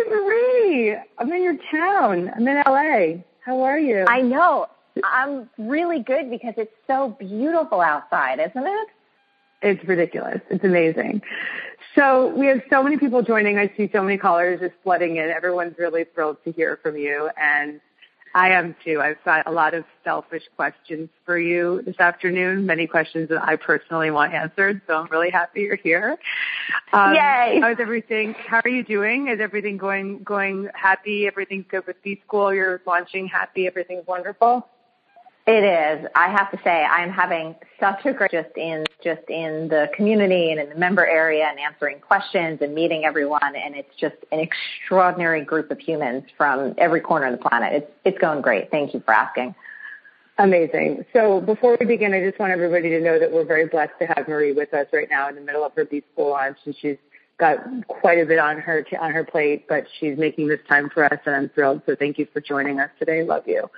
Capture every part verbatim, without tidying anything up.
Marie. I'm in your town. I'm in L A. How are you? I know. I'm really good because it's so beautiful outside, isn't it? It's ridiculous. It's amazing. So we have so many people joining. I see so many callers just flooding in. Everyone's really thrilled to hear from you, and I am too. I've got a lot of selfish questions for you this afternoon, many questions that I personally want answered, so I'm really happy you're here. Um, Yay! How's everything? How are you doing? Is everything going going happy? Everything's good with B-School? You're launching happy? Everything's wonderful? It is. I have to say, I'm having such a great just in just in the community and in the member area and answering questions and meeting everyone. And it's just an extraordinary group of humans from every corner of the planet. It's it's going great. Thank you for asking. Amazing. So before we begin, I just want everybody to know that we're very blessed to have Marie with us right now in the middle of her B-School launch, and she's got quite a bit on her on her plate, but she's making this time for us, and I'm thrilled. So thank you for joining us today. Love you.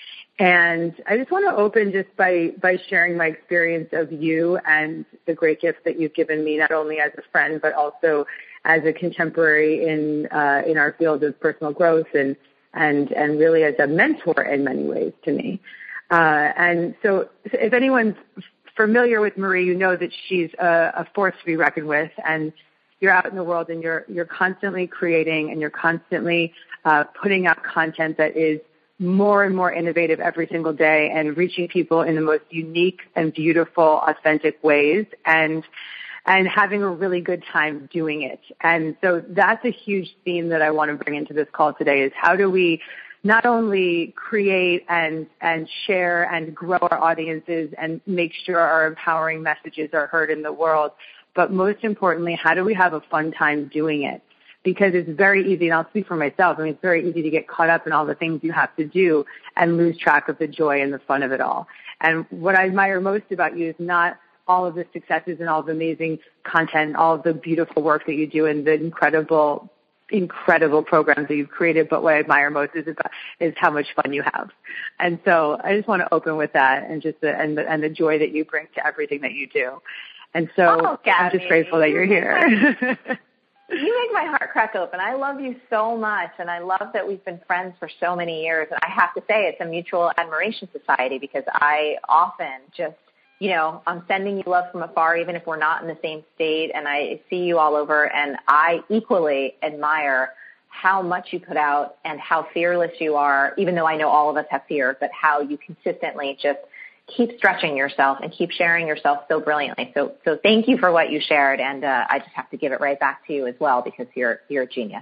And I just want to open just by, by sharing my experience of you and the great gift that you've given me, not only as a friend, but also as a contemporary in, uh, in our field of personal growth and, and, and really as a mentor in many ways to me. Uh, and so if anyone's familiar with Marie, you know that she's a, a force to be reckoned with, and you're out in the world and you're, you're constantly creating and you're constantly, uh, putting out content that is more and more innovative every single day and reaching people in the most unique and beautiful, authentic ways and and having a really good time doing it. And so that's a huge theme that I want to bring into this call today is how do we not only create and and share and grow our audiences and make sure our empowering messages are heard in the world, but most importantly, how do we have a fun time doing it? Because it's very easy, and I'll speak for myself, I mean, it's very easy to get caught up in all the things you have to do and lose track of the joy and the fun of it all. And what I admire most about you is not all of the successes and all the amazing content, all of the beautiful work that you do and the incredible, incredible programs that you've created, but what I admire most is, about, is how much fun you have. And so I just want to open with that and just the, and the, and the joy that you bring to everything that you do. And so oh, I'm just grateful that you're here. You make my heart crack open. I love you so much, and I love that we've been friends for so many years. And I have to say it's a mutual admiration society because I often just, you know, I'm sending you love from afar, even if we're not in the same state, and I see you all over, and I equally admire how much you put out and how fearless you are, even though I know all of us have fear, but how you consistently just keep stretching yourself and keep sharing yourself so brilliantly. So, so thank you for what you shared. And, uh, I just have to give it right back to you as well because you're, you're a genius.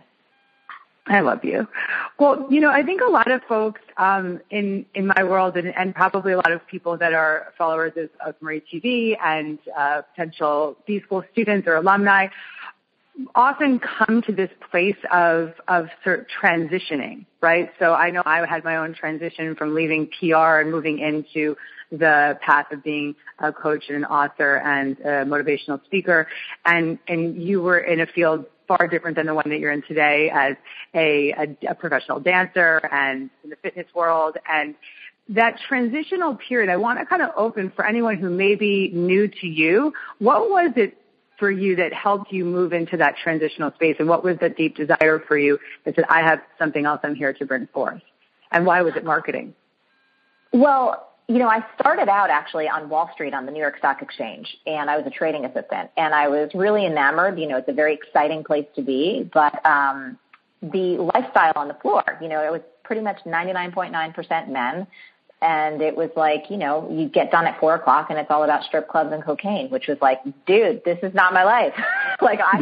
I love you. Well, you know, I think a lot of folks, um, in, in my world and, and probably a lot of people that are followers of, of Marie T V and, uh, potential B-School students or alumni often come to this place of, of sort of transitioning, right? So I know I had my own transition from leaving P R and moving into the path of being a coach and an author and a motivational speaker. And, and you were in a field far different than the one that you're in today as a, a, a professional dancer and in the fitness world. And that transitional period, I want to kind of open for anyone who may be new to you. What was it for you that helped you move into that transitional space? And what was the deep desire for you that said, I have something else I'm here to bring forth? And why was it marketing? Well, you know, I started out actually on Wall Street on the New York Stock Exchange, and I was a trading assistant, and I was really enamored. You know, it's a very exciting place to be, but um, the lifestyle on the floor, you know, it was pretty much ninety-nine point nine percent men, and it was like, you know, you get done at four o'clock, and it's all about strip clubs and cocaine, which was like, dude, this is not my life. Like, I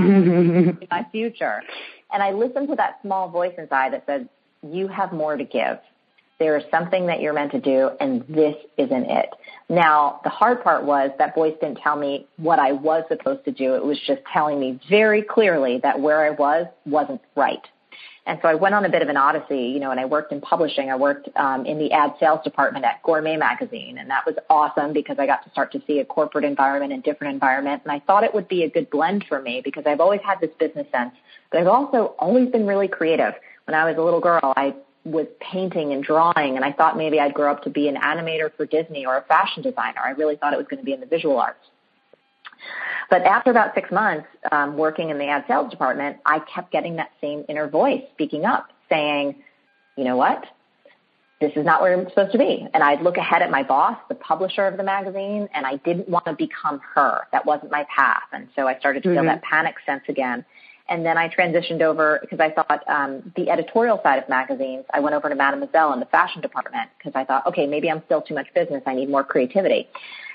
my future. And I listened to that small voice inside that said, you have more to give. There is something that you're meant to do, and this isn't it. Now, the hard part was that voice didn't tell me what I was supposed to do. It was just telling me very clearly that where I was wasn't right. And so I went on a bit of an odyssey, you know, and I worked in publishing. I worked um, in the ad sales department at Gourmet Magazine, and that was awesome because I got to start to see a corporate environment and different environment. And I thought it would be a good blend for me because I've always had this business sense, but I've also always been really creative. When I was a little girl, I was painting and drawing, and I thought maybe I'd grow up to be an animator for Disney or a fashion designer. I really thought it was going to be in the visual arts. But after about six months um, working in the ad sales department, I kept getting that same inner voice speaking up, saying, you know what? This is not where I'm supposed to be. And I'd look ahead at my boss, the publisher of the magazine, and I didn't want to become her. That wasn't my path. And so I started to feel mm-hmm. that panic sense again. And then I transitioned over because I thought um, the editorial side of magazines, I went over to Mademoiselle in the fashion department because I thought, okay, maybe I'm still too much business. I need more creativity.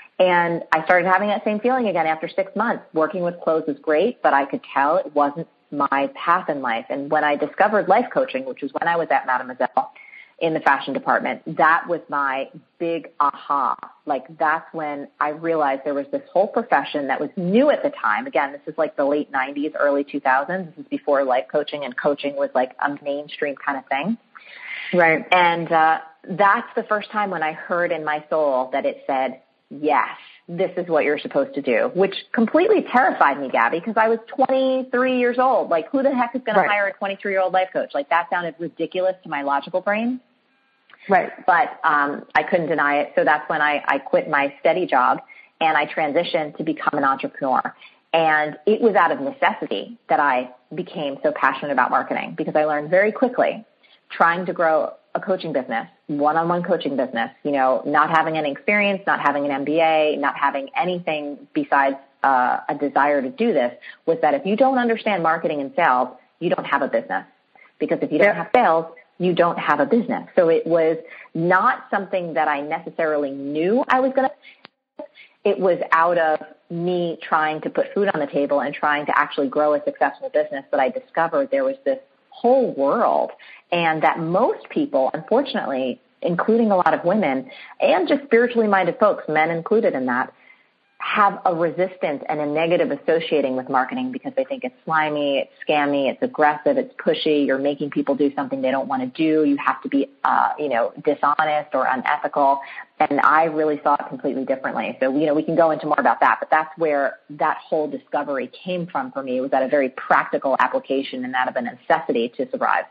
And I started having that same feeling again after six months. Working with clothes was great, but I could tell it wasn't my path in life. And when I discovered life coaching, which was when I was at Mademoiselle, in the fashion department, that was my big aha. Like that's when I realized there was this whole profession that was new at the time. Again, this is like the late nineties, early two thousands. This is before life coaching and coaching was like a mainstream kind of thing. Right. And uh, that's the first time when I heard in my soul that it said, yes, this is what you're supposed to do, which completely terrified me, Gabby, because I was twenty-three years old. Like who the heck is going right. to hire a twenty-three-year-old life coach? Like that sounded ridiculous to my logical brain. Right. But um, I couldn't deny it. So that's when I, I quit my steady job and I transitioned to become an entrepreneur. And it was out of necessity that I became so passionate about marketing because I learned very quickly trying to grow a coaching business, one-on-one coaching business, you know, not having any experience, not having an M B A, not having anything besides uh, a desire to do this was that if you don't understand marketing and sales, you don't have a business. Because if you don't have sales, you don't have a business. So it was not something that I necessarily knew I was going to. It was out of me trying to put food on the table and trying to actually grow a successful business that I discovered there was this whole world and that most people, unfortunately, including a lot of women and just spiritually minded folks, men included in that, have a resistance and a negative associating with marketing because they think it's slimy, it's scammy, it's aggressive, it's pushy, you're making people do something they don't want to do, you have to be, uh, you know, dishonest or unethical. And I really saw it completely differently. So, you know, we can go into more about that, but that's where that whole discovery came from for me. It was at a very practical application and that of a necessity to survive.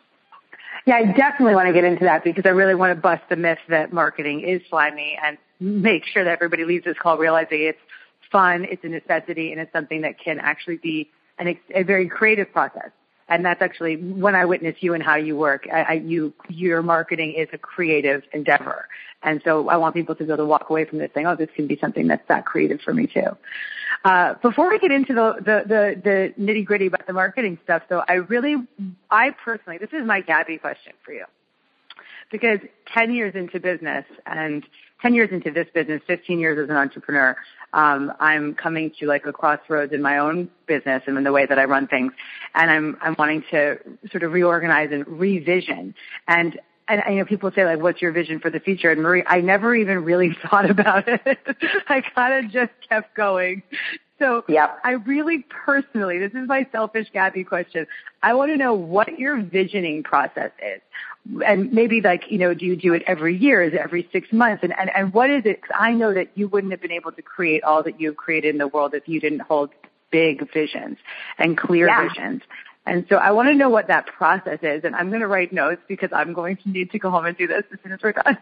Yeah, I definitely want to get into that because I really want to bust the myth that marketing is slimy and make sure that everybody leaves this call realizing it's fun, it's a necessity, and it's something that can actually be an, a very creative process. And that's actually when I witness you and how you work. I, I, you, your marketing is a creative endeavor. And so I want people to be able to walk away from this saying, oh, this can be something that's that creative for me too. Uh, before we get into the, the, the, the nitty gritty about the marketing stuff, though, I really, I personally, this is my Gabby question for you. Because ten years into business and ten years into this business, fifteen years as an entrepreneur, um, I'm coming to like a crossroads in my own business and in the way that I run things. And I'm, I'm wanting to sort of reorganize and revision. And, and I know people say like, what's your vision for the future? And Marie, I never even really thought about it. I kind of just kept going. So yep. I really personally, this is my selfish Gabby question. I want to know what your visioning process is. And maybe like, you know, do you do it every year? Is it every six months? And, and, and what is it? 'Cause I know that you wouldn't have been able to create all that you've created in the world if you didn't hold big visions and clear yeah. visions. And so I want to know what that process is. And I'm going to write notes because I'm going to need to go home and do this as soon as we're done.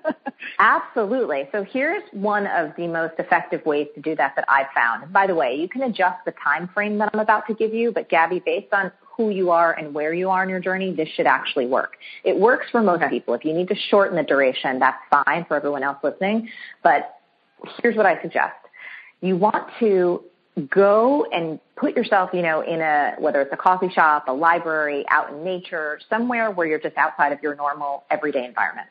Absolutely. So here's one of the most effective ways to do that that I've found. And by the way, you can adjust the time frame that I'm about to give you, but Gabby, based on who you are and where you are in your journey, this should actually work. It works for most okay. people. If you need to shorten the duration, that's fine for everyone else listening. But here's what I suggest. You want to go and put yourself, you know, in a, whether it's a coffee shop, a library, out in nature, somewhere where you're just outside of your normal everyday environment.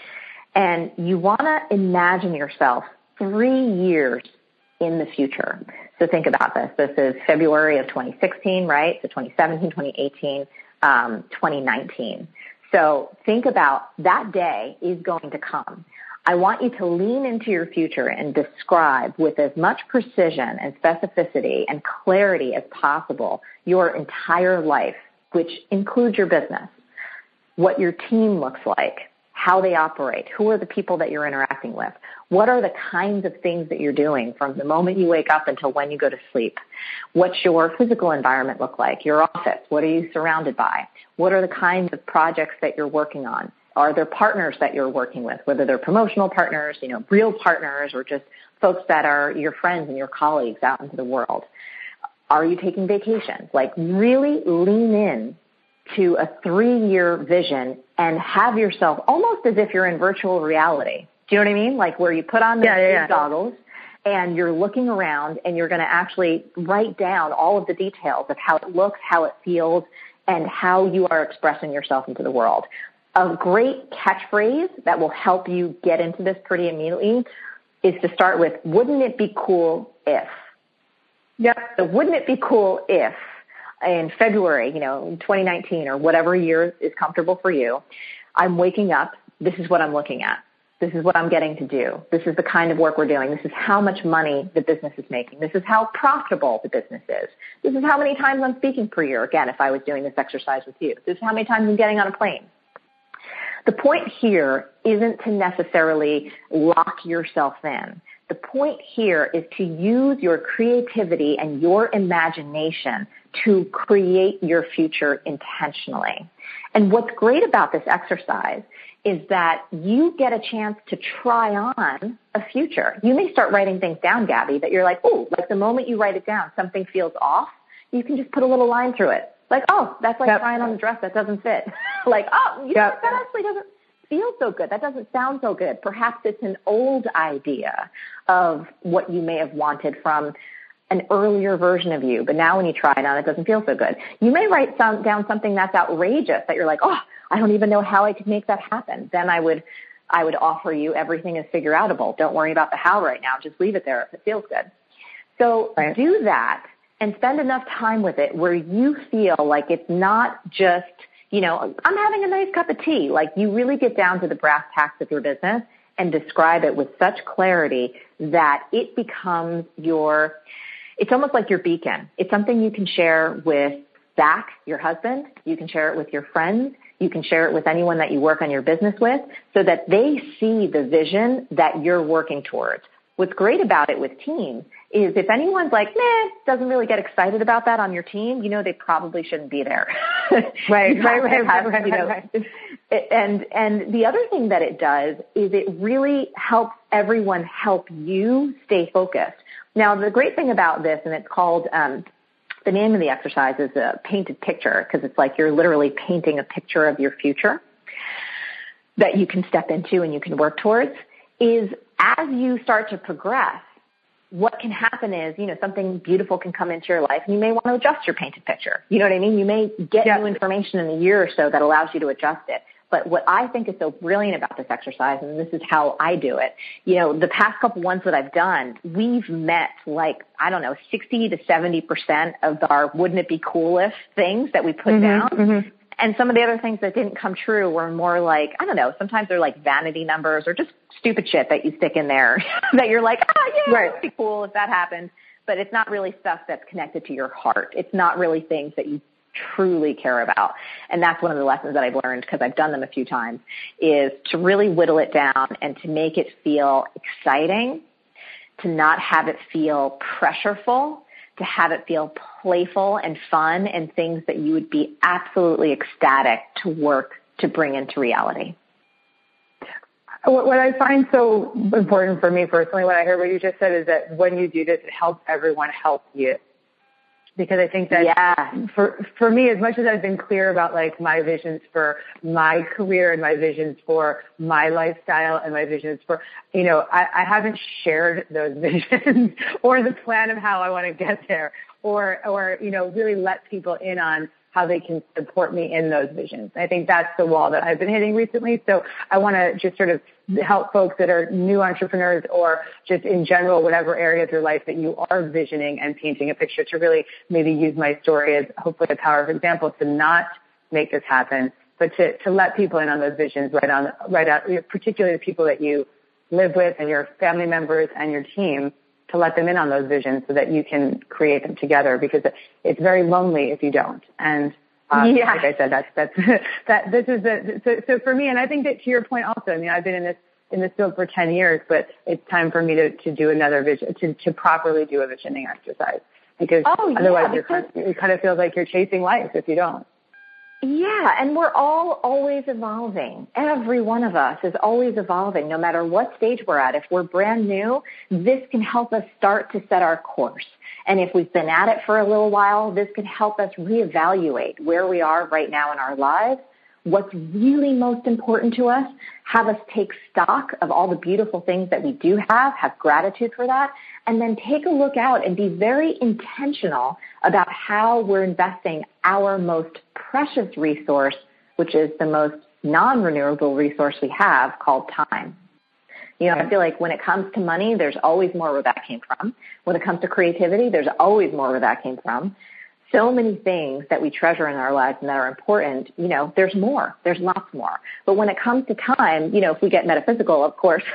And you want to imagine yourself three years in the future. So think about this. This is February of twenty sixteen, right? So twenty seventeen, twenty eighteen, um, twenty nineteen. So think about that day is going to come. I want you to lean into your future and describe with as much precision and specificity and clarity as possible your entire life, which includes your business, what your team looks like, how they operate, who are the people that you're interacting with, what are the kinds of things that you're doing from the moment you wake up until when you go to sleep, what's your physical environment look like, your office, what are you surrounded by, what are the kinds of projects that you're working on. Are there partners that you're working with, whether they're promotional partners, you know, real partners, or just folks that are your friends and your colleagues out into the world. Are you taking vacations? Like really lean in to a three-year vision and have yourself almost as if you're in virtual reality. Do you know what I mean? Like where you put on the yeah, yeah, yeah. goggles and you're looking around and you're going to actually write down all of the details of how it looks, how it feels, and how you are expressing yourself into the world. A great catchphrase that will help you get into this pretty immediately is to start with, wouldn't it be cool if? Yep. So wouldn't it be cool if in February, you know, in twenty nineteen or whatever year is comfortable for you, I'm waking up, this is what I'm looking at. This is what I'm getting to do. This is the kind of work we're doing. This is how much money the business is making. This is how profitable the business is. This is how many times I'm speaking per year. Again, if I was doing this exercise with you, this is how many times I'm getting on a plane. The point here isn't to necessarily lock yourself in. The point here is to use your creativity and your imagination to create your future intentionally. And what's great about this exercise is that you get a chance to try on a future. You may start writing things down, Gabby, that you're like, oh, like the moment you write it down, something feels off. You can just put a little line through it. Like, oh, that's like yep. trying on a dress that doesn't fit. Like, oh, you yep. know, that actually doesn't feel so good. That doesn't sound so good. Perhaps it's an old idea of what you may have wanted from an earlier version of you, but now when you try it on, it doesn't feel so good. You may write some, down something that's outrageous that you're like, oh, I don't even know how I could make that happen. Then I would, I would offer you everything is figure outable. Don't worry about the how right now. Just leave it there if it feels good. So right. do that and spend enough time with it where you feel like it's not just, you know, I'm having a nice cup of tea. Like you really get down to the brass tacks of your business and describe it with such clarity that it becomes your, it's almost like your beacon. It's something you can share with Zach, your husband. You can share it with your friends. You can share it with anyone that you work on your business with so that they see the vision that you're working towards. What's great about it with teams is if anyone's like, nah, doesn't really get excited about that on your team, you know they probably shouldn't be there. Right, right, right, have, right, you know, right. And, and the other thing that it does is it really helps everyone help you stay focused. Now, the great thing about this, and it's called, um, the name of the exercise is a painted picture because it's like you're literally painting a picture of your future that you can step into and you can work towards, is as you start to progress, what can happen is, you know, something beautiful can come into your life and you may want to adjust your painted picture. You know what I mean? You may get yeah. new information in a year or so that allows you to adjust it. But what I think is so brilliant about this exercise, and this is how I do it, you know, the past couple ones that I've done, we've met like, I don't know, sixty to seventy percent of our wouldn't it be cool if things that we put mm-hmm, down. Mm-hmm. And some of the other things that didn't come true were more like, I don't know, sometimes they're like vanity numbers or just stupid shit that you stick in there that you're like, oh, yeah, right. It'd be cool if that happened. But it's not really stuff that's connected to your heart. It's not really things that you truly care about. And that's one of the lessons that I've learned because I've done them a few times is to really whittle it down and to make it feel exciting, to not have it feel pressureful, to have it feel playful and fun and things that you would be absolutely ecstatic to work to bring into reality. What I find so important for me personally, when I heard what you just said, is that when you do this, it helps everyone help you. Because I think that yeah. for for me, as much as I've been clear about like my visions for my career and my visions for my lifestyle and my visions for, you know, I, I haven't shared those visions or the plan of how I want to get there or, or, you know, really let people in on how they can support me in those visions. I think that's the wall that I've been hitting recently. So I want to just sort of help folks that are new entrepreneurs or just in general, whatever area of your life that you are visioning and painting a picture to really maybe use my story as hopefully a powerful example to not make this happen, but to, to let people in on those visions right on, right out, particularly the people that you live with and your family members and your team, to let them in on those visions so that you can create them together because it's very lonely if you don't. And um, yeah. like I said, that's, that's, that, this is the, so, so for me, and I think that to your point also, I mean, I've been in this, in this field for ten years, but it's time for me to, to do another vision, to, to properly do a visioning exercise because oh, otherwise yeah, you're because kind of, it kind of feels like you're chasing life if you don't. Yeah, and we're all always evolving. Every one of us is always evolving, no matter what stage we're at. If we're brand new, this can help us start to set our course. And if we've been at it for a little while, this can help us reevaluate where we are right now in our lives, what's really most important to us, have us take stock of all the beautiful things that we do have, have gratitude for that, and then take a look out and be very intentional about how we're investing our most precious resource, which is the most non-renewable resource we have, called time. You know, I feel like when it comes to money, there's always more where that came from. When it comes to creativity, there's always more where that came from. So many things that we treasure in our lives and that are important, you know, there's more. There's lots more. But when it comes to time, you know, if we get metaphysical, of course,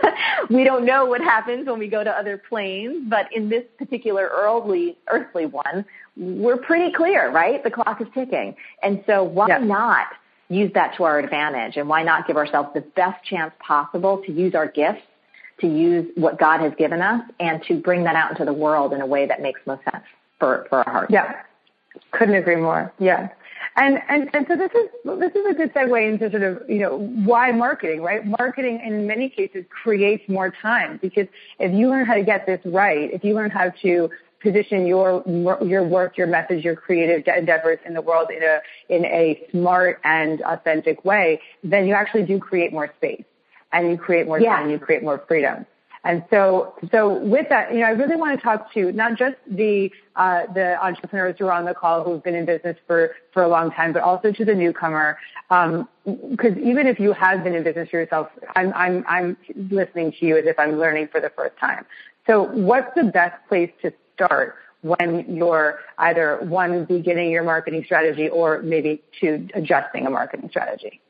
we don't know what happens when we go to other planes. But in this particular earthly, earthly one, we're pretty clear, right? The clock is ticking. And so why yeah. not use that to our advantage? And why not give ourselves the best chance possible to use our gifts, to use what God has given us, and to bring that out into the world in a way that makes most sense for, for our hearts. Yeah. Couldn't agree more. Yeah. And, and, and so this is, this is a good segue into sort of, you know, why marketing, right? Marketing in many cases creates more time, because if you learn how to get this right, if you learn how to position your, your work, your message, your creative endeavors in the world in a, in a smart and authentic way, then you actually do create more space, and you create more yeah. time, you create more freedom. And so, so with that, you know, I really want to talk to not just the, uh, the entrepreneurs who are on the call who've been in business for, for a long time, but also to the newcomer. Um, cause even if you have been in business for yourself, I'm, I'm, I'm listening to you as if I'm learning for the first time. So what's the best place to start when you're either one, beginning your marketing strategy, or maybe two, adjusting a marketing strategy?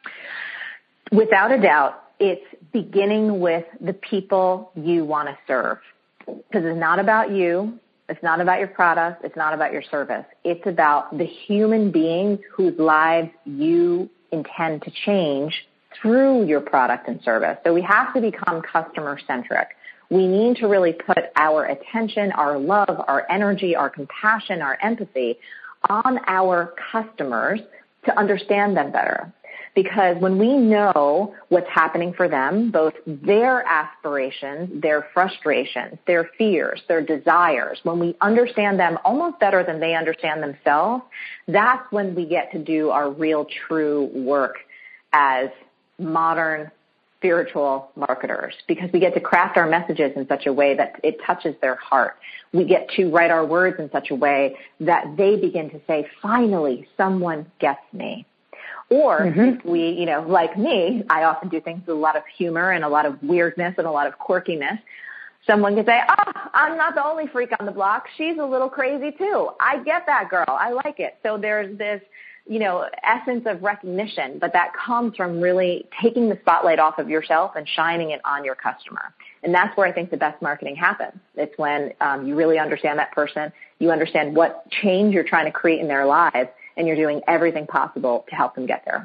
Without a doubt, it's beginning with the people you want to serve, because it's not about you. It's not about your product. It's not about your service. It's about the human beings whose lives you intend to change through your product and service. So we have to become customer centric. We need to really put our attention, our love, our energy, our compassion, our empathy on our customers to understand them better. Because when we know what's happening for them, both their aspirations, their frustrations, their fears, their desires, when we understand them almost better than they understand themselves, that's when we get to do our real true work as modern spiritual marketers, because we get to craft our messages in such a way that it touches their heart. We get to write our words in such a way that they begin to say, finally, someone gets me. Or mm-hmm. if we, you know, like me, I often do things with a lot of humor and a lot of weirdness and a lot of quirkiness. Someone can say, oh, I'm not the only freak on the block. She's a little crazy too. I get that, girl. I like it. So there's this, you know, essence of recognition, but that comes from really taking the spotlight off of yourself and shining it on your customer. And that's where I think the best marketing happens. It's when um, you really understand that person, you understand what change you're trying to create in their lives, and you're doing everything possible to help them get there.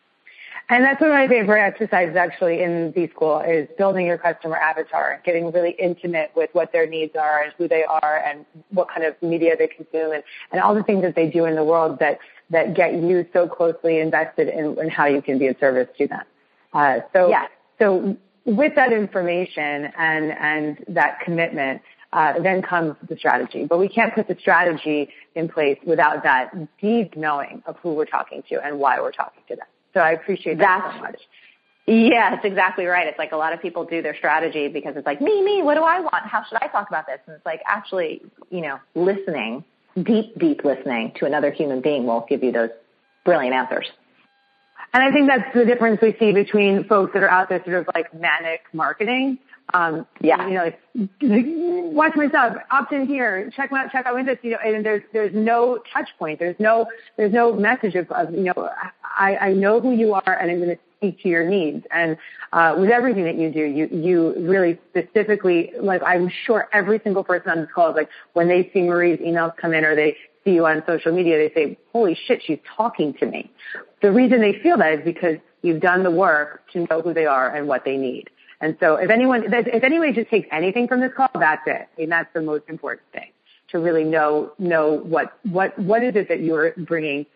And that's one of my favorite exercises actually in B-School is building your customer avatar, getting really intimate with what their needs are and who they are and what kind of media they consume and, and all the things that they do in the world that, that get you so closely invested in, in how you can be of service to them. Uh, so, yeah. so with that information and, and that commitment, Uh, then comes the strategy. But we can't put the strategy in place without that deep knowing of who we're talking to and why we're talking to them. So I appreciate that That's, so much. Yeah, it's exactly right. It's like a lot of people do their strategy because it's like, me, me, what do I want? How should I talk about this? And it's like actually, you know, listening, deep, deep listening to another human being will give you those brilliant answers. And I think that's the difference we see between folks that are out there sort of like manic marketing. Um, yeah. You know, like, watch my stuff, opt in here, check out, check out with this, you know, and there's, there's no touch point. There's no, there's no message of, of you know, I, I know who you are and I'm going to speak to your needs. And, uh, with everything that you do, you, you really specifically, like, I'm sure every single person on this call is like, when they see Marie's emails come in or they see you on social media, they say, holy shit, she's talking to me. The reason they feel that is because you've done the work to know who they are and what they need. And so if anyone, if anyone just takes anything from this call, that's it. I mean, that's the most important thing, to really know, know what, what, what is it that you're bringing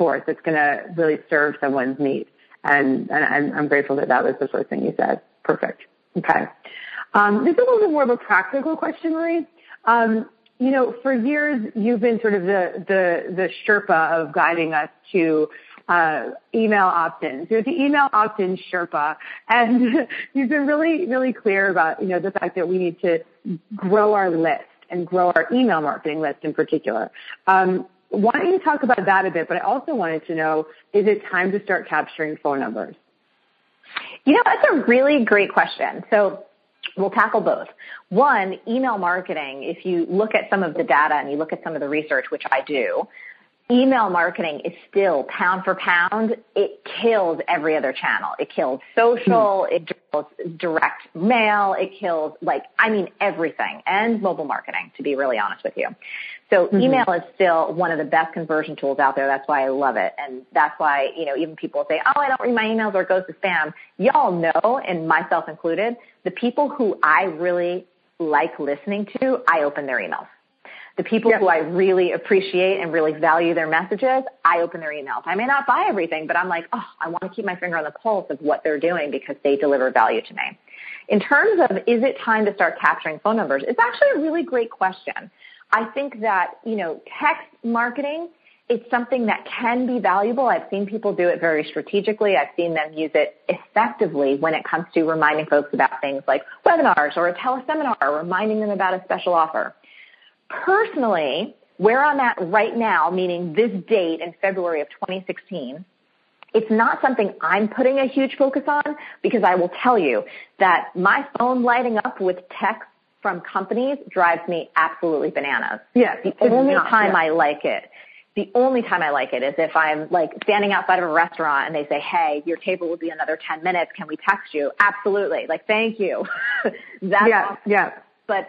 force that's going to really serve someone's need. And, and I'm, I'm grateful that that was the first thing you said. Perfect. Okay. Um, this is a little bit more of a practical question, Marie. Um, you know, for years, you've been sort of the, the, the Sherpa of guiding us to uh, email opt-ins. You're the email opt-in Sherpa, and you've been really, really clear about, you know, the fact that we need to grow our list and grow our email marketing list in particular. Um, why don't you talk about that a bit? But I also wanted to know, is it time to start capturing phone numbers? You know, that's a really great question. So we'll tackle both. One, email marketing, if you look at some of the data and you look at some of the research, which I do, email marketing is still pound for pound. It kills every other channel. It kills social. Mm. It kills direct mail. It kills, like, I mean, everything, and mobile marketing, to be really honest with you. So mm-hmm. email is still one of the best conversion tools out there. That's why I love it. And that's why, you know, even people say, oh, I don't read my emails or it goes to spam. Y'all know, and myself included, the people who I really like listening to, I open their emails. The people yep. who I really appreciate and really value their messages, I open their emails. I may not buy everything, but I'm like, oh, I want to keep my finger on the pulse of what they're doing because they deliver value to me. In terms of, is it time to start capturing phone numbers? It's actually a really great question. I think that, you know, text marketing, it's something that can be valuable. I've seen people do it very strategically. I've seen them use it effectively when it comes to reminding folks about things like webinars or a teleseminar, or reminding them about a special offer. Personally, where I'm at right now, meaning this date in February of twenty sixteen, it's not something I'm putting a huge focus on, because I will tell you that my phone lighting up with text from companies drives me absolutely bananas. Yeah, the only not, time yeah. I like it, the only time I like it is if I'm like standing outside of a restaurant and they say, hey, your table will be another ten minutes. Can we text you? Absolutely. Like, thank you. That's yeah, awesome. yeah. But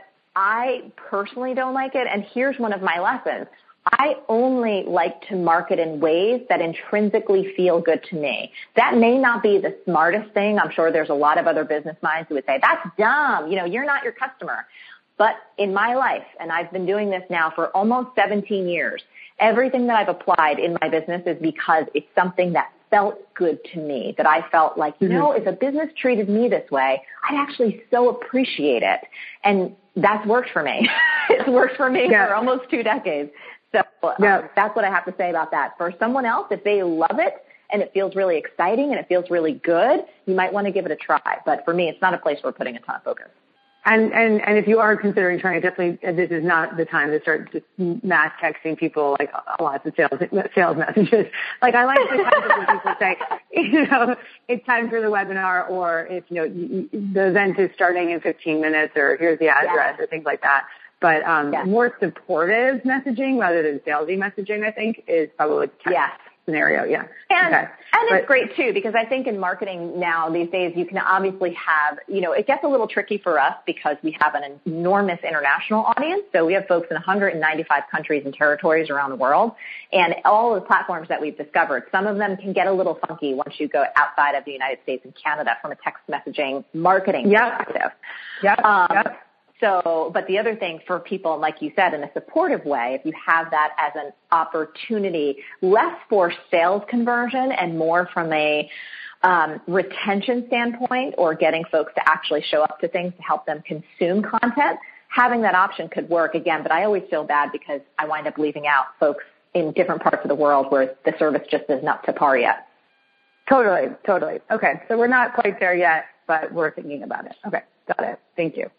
I personally don't like it, and here's one of my lessons. I only like to market in ways that intrinsically feel good to me. That may not be the smartest thing. I'm sure there's a lot of other business minds who would say, that's dumb. You know, you're not your customer. But in my life, and I've been doing this now for almost seventeen years, everything that I've applied in my business is because it's something that felt good to me, that I felt like, you mm-hmm. know, if a business treated me this way, I'd actually so appreciate it. And that's worked for me. It's worked for me yeah. for almost two decades. So yeah. um, that's what I have to say about that. For someone else, if they love it and it feels really exciting and it feels really good, you might want to give it a try. But for me, it's not a place we're putting a ton of focus. And, and, and if you are considering trying, definitely, this is not the time to start just mass texting people like lots of sales, sales messages. Like, I like the times when people say, you know, it's time for the webinar, or if, you know, the event is starting in fifteen minutes, or here's the address, yeah. or things like that. But, um, yeah. more supportive messaging rather than salesy messaging, I think, is probably the yeah. scenario. Yeah. And, okay. and but, it's great too, because I think in marketing now these days, you can obviously have, you know, it gets a little tricky for us because we have an enormous international audience. So we have folks in one hundred ninety-five countries and territories around the world, and all the platforms that we've discovered, some of them can get a little funky once you go outside of the United States and Canada from a text messaging marketing yep. perspective. Yeah. Um, yep. So, but the other thing for people, like you said, in a supportive way, if you have that as an opportunity, less for sales conversion and more from a um, retention standpoint, or getting folks to actually show up to things to help them consume content, having that option could work again. But I always feel bad because I wind up leaving out folks in different parts of the world where the service just isn't up to par yet. Totally, totally. Okay, so we're not quite there yet, but we're thinking about it. Okay, got it. Thank you.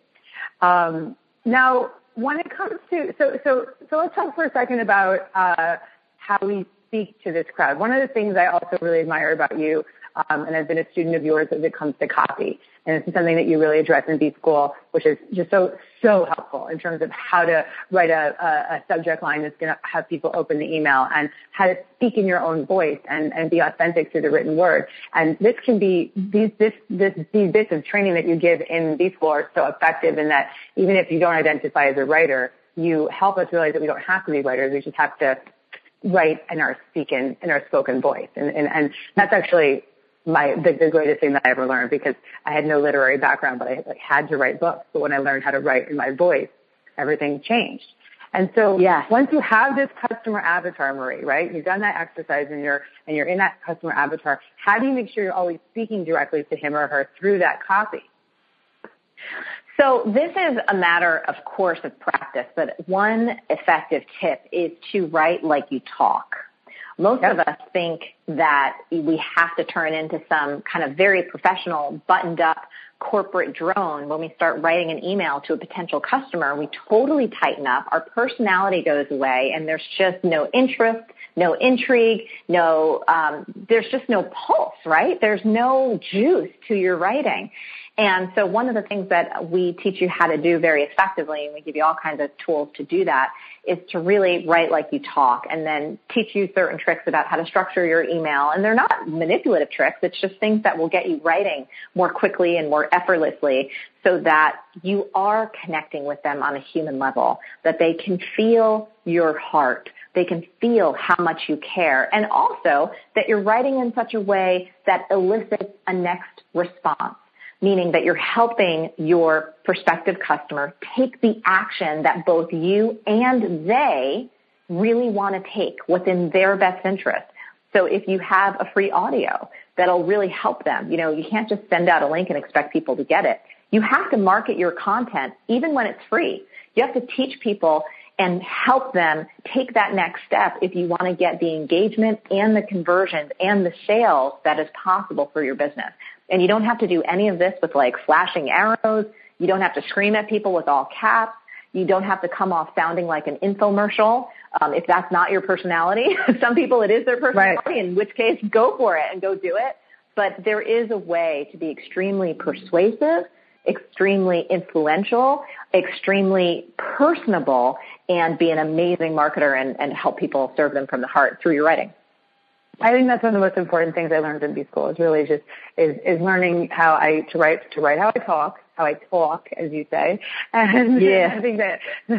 Um, now, when it comes to, so, so, so let's talk for a second about, uh, how we speak to this crowd. One of the things I also really admire about you, um, and I've been a student of yours as it comes to copy, and it's something that you really address in B-School, which is just so, so helpful in terms of how to write a, a, a subject line that's going to have people open the email, and how to speak in your own voice and, and be authentic through the written word. And this can be, these, this, this, these bits of training that you give in B-School are so effective in that even if you don't identify as a writer, you help us realize that we don't have to be writers. We just have to write in our speaking, in our spoken voice. And, and, and that's actually my, the, the greatest thing that I ever learned, because I had no literary background, but I like, had to write books. But when I learned how to write in my voice, everything changed. And so yes. once you have this customer avatar, Marie, right, you've done that exercise and you're, and you're in that customer avatar, how do you make sure you're always speaking directly to him or her through that copy? So this is a matter, of course, of practice, but one effective tip is to write like you talk. Most yep. of us think that we have to turn into some kind of very professional, buttoned-up corporate drone when we start writing an email to a potential customer. We totally tighten up. Our personality goes away, and there's just no interest, no intrigue, no, um, there's just no pulse, right? There's no juice to your writing. And so one of the things that we teach you how to do very effectively, and we give you all kinds of tools to do that, is to really write like you talk, and then teach you certain tricks about how to structure your email. And they're not manipulative tricks. It's just things that will get you writing more quickly and more effortlessly so that you are connecting with them on a human level, that they can feel your heart. They can feel how much you care. And also that you're writing in such a way that elicits a next response, meaning that you're helping your prospective customer take the action that both you and they really want to take, what's in their best interest. So if you have a free audio that'll really help them, you know, you can't just send out a link and expect people to get it. You have to market your content even when it's free. You have to teach people and help them take that next step if you want to get the engagement and the conversions and the sales that is possible for your business. And you don't have to do any of this with like flashing arrows. You don't have to scream at people with all caps. You don't have to come off sounding like an infomercial um, if that's not your personality. Some people it is their personality, right. In which case go for it and go do it. But there is a way to be extremely persuasive, extremely influential, extremely personable, and be an amazing marketer and, and help people serve them from the heart through your writing. I think that's one of the most important things I learned in B-School is really just is, is learning how I to write to write how I talk, how I talk, as you say, and yeah. I think that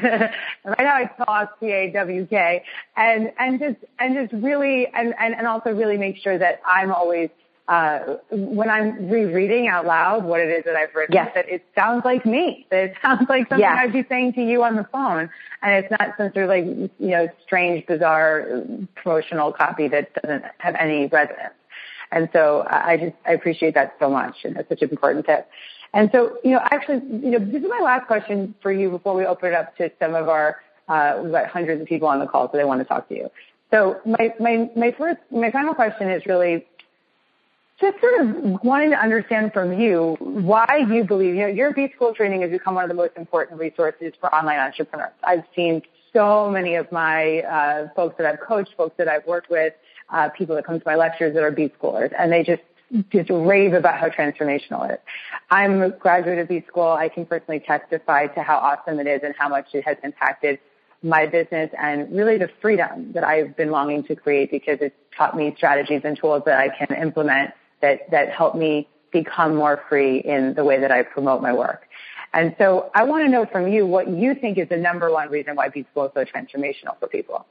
write how I talk, T A W K, and and just and just really and, and, and also really make sure that I'm always uh when I'm rereading out loud what it is that I've written, yes. that it sounds like me, that it sounds like something yes. I'd be saying to you on the phone, and it's not some sort of like, you know, strange, bizarre promotional copy that doesn't have any resonance. And so I just, I appreciate that so much, and that's such an important tip. And so, you know, actually, you know, this is my last question for you before we open it up to some of our, uh, we've got hundreds of people on the call, so they want to talk to you. So my, my, my first, my final question is really, just sort of wanting to understand from you why you believe, you know, your B-School training has become one of the most important resources for online entrepreneurs. I've seen so many of my uh, folks that I've coached, folks that I've worked with, uh, people that come to my lectures that are B-Schoolers, and they just just rave about how transformational it is. I'm a graduate of B-School. I can personally testify to how awesome it is and how much it has impacted my business and really the freedom that I've been longing to create, because it's taught me strategies and tools that I can implement that, that help me become more free in the way that I promote my work. And so I want to know from you what you think is the number one reason why B-School is so transformational for people.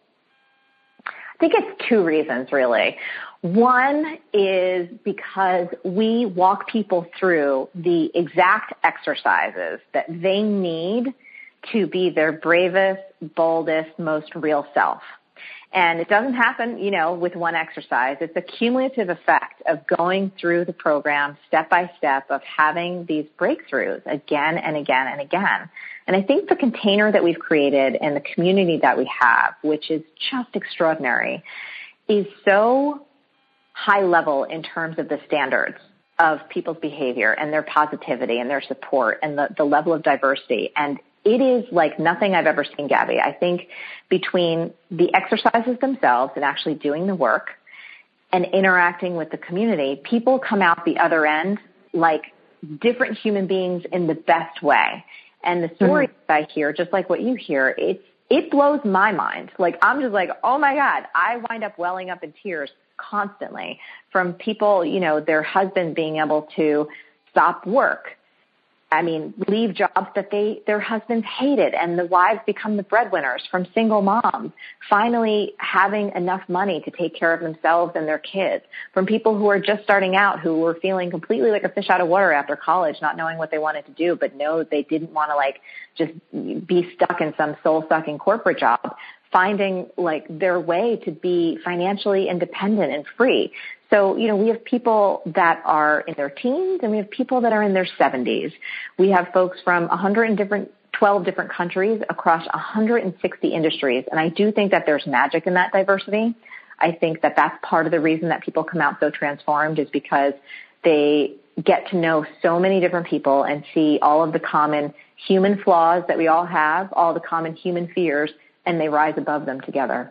I think it's two reasons, really. One is because we walk people through the exact exercises that they need to be their bravest, boldest, most real self. And it doesn't happen, you know, with one exercise. It's a cumulative effect of going through the program step by step, of having these breakthroughs again and again and again. And I think the container that we've created and the community that we have, which is just extraordinary, is so high level in terms of the standards of people's behavior and their positivity and their support and the, the level of diversity. And it is like nothing I've ever seen, Gabby. I think between the exercises themselves and actually doing the work and interacting with the community, people come out the other end like different human beings in the best way. And the stories mm-hmm. that I hear, just like what you hear, it's, it blows my mind. Like, I'm just like, oh my God, I wind up welling up in tears constantly from people, you know, their husband being able to stop work I mean, leave jobs that they, their husbands hated, and the wives become the breadwinners from single moms, finally having enough money to take care of themselves and their kids, from people who are just starting out, who were feeling completely like a fish out of water after college, not knowing what they wanted to do, but know they didn't want to like just be stuck in some soul-sucking corporate job, finding like their way to be financially independent and free. So, you know, we have people that are in their teens and we have people that are in their seventies. We have folks from one hundred different, twelve different countries across one hundred sixty industries. And I do think that there's magic in that diversity. I think that that's part of the reason that people come out so transformed, is because they get to know so many different people and see all of the common human flaws that we all have, all the common human fears, and they rise above them together.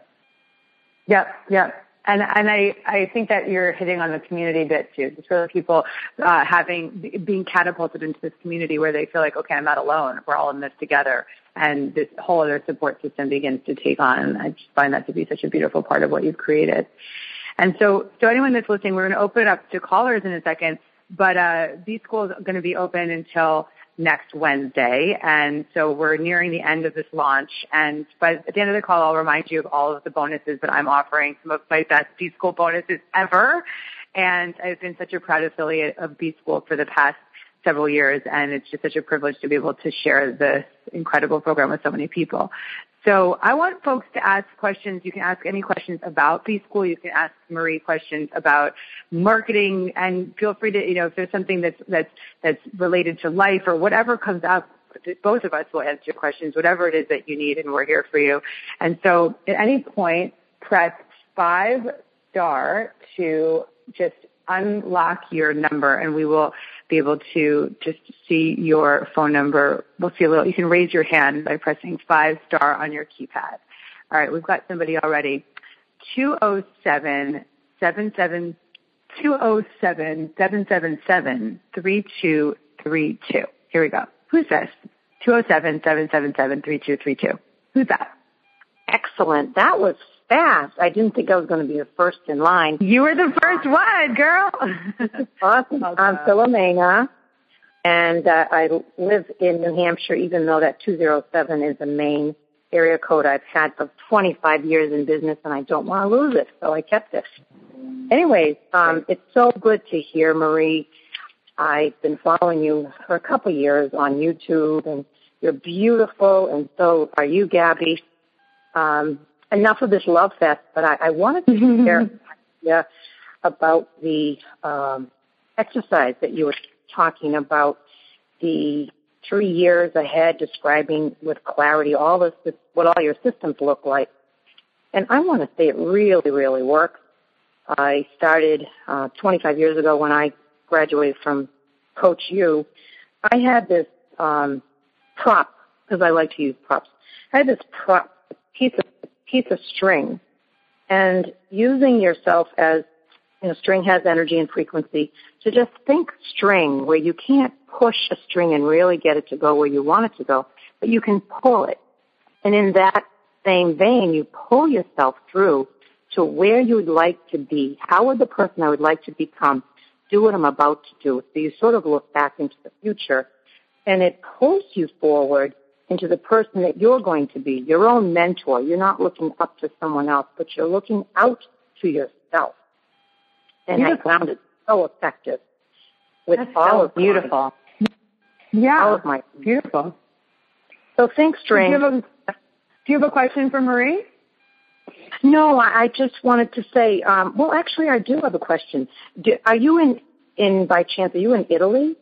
Yep, yep. And and I, I think that you're hitting on the community bit too. Just for people uh, having being catapulted into this community where they feel like, okay, I'm not alone. We're all in this together, and this whole other support system begins to take on. And I just find that to be such a beautiful part of what you've created. And so, so anyone that's listening, we're going to open it up to callers in a second. But uh, B-School is going to be open until next Wednesday, and so we're nearing the end of this launch. And but at the end of the call, I'll remind you of all of the bonuses that I'm offering, some of my best B-School bonuses ever. And I've been such a proud affiliate of B-School for the past several years, and it's just such a privilege to be able to share this incredible program with so many people. So I want folks to ask questions. You can ask any questions about B-School. You can ask Marie questions about marketing, and feel free to, you know, if there's something that's, that's, that's related to life or whatever comes up, both of us will answer your questions, whatever it is that you need, and we're here for you. And so at any point, press five star to just unlock your number, and we will be able to just see your phone number. We'll see a little. You can raise your hand by pressing five star on your keypad. All right, we've got somebody already. two oh seven, seven seven, two oh seven, seven seven seven, three two three two. Here we go. Who's this? two oh seven, seven seven seven, three two three two. Who's that? Excellent. That was fast. I didn't think I was going to be the first in line. You were the first one, girl. Awesome. Oh, I'm Philomena, and uh, I live in New Hampshire, even though that two oh seven is the main area code I've had for twenty-five years in business, and I don't want to lose it, so I kept it. Anyways, um, it's so good to hear, Marie. I've been following you for a couple years on YouTube, and you're beautiful, and so are you, Gabby. Um, enough of this love fest, but I, I wanted to share yeah, about the um, exercise that you were talking about, the three years ahead, describing with clarity all this, what all your systems look like. And I want to say it really, really works. I started uh, twenty-five years ago when I graduated from Coach U. I had this um, prop, because I like to use props. I had this prop, piece of piece of string, and using yourself as, you know, string has energy and frequency, to just think string, where you can't push a string and really get it to go where you want it to go, but you can pull it. And in that same vein, you pull yourself through to where you would like to be. How would the person I would like to become do what I'm about to do? So you sort of look back into the future, and it pulls you forward into the person that you're going to be, your own mentor. You're not looking up to someone else, but you're looking out to yourself. And beautiful. I found it so effective with That's all so of beautiful. My, Yeah, all of my beautiful. So thanks, String. Do you, have a, do you have a question for Marie? No, I, I just wanted to say, um, well, actually, I do have a question. Do, are you in, in, by chance, are you in Italy?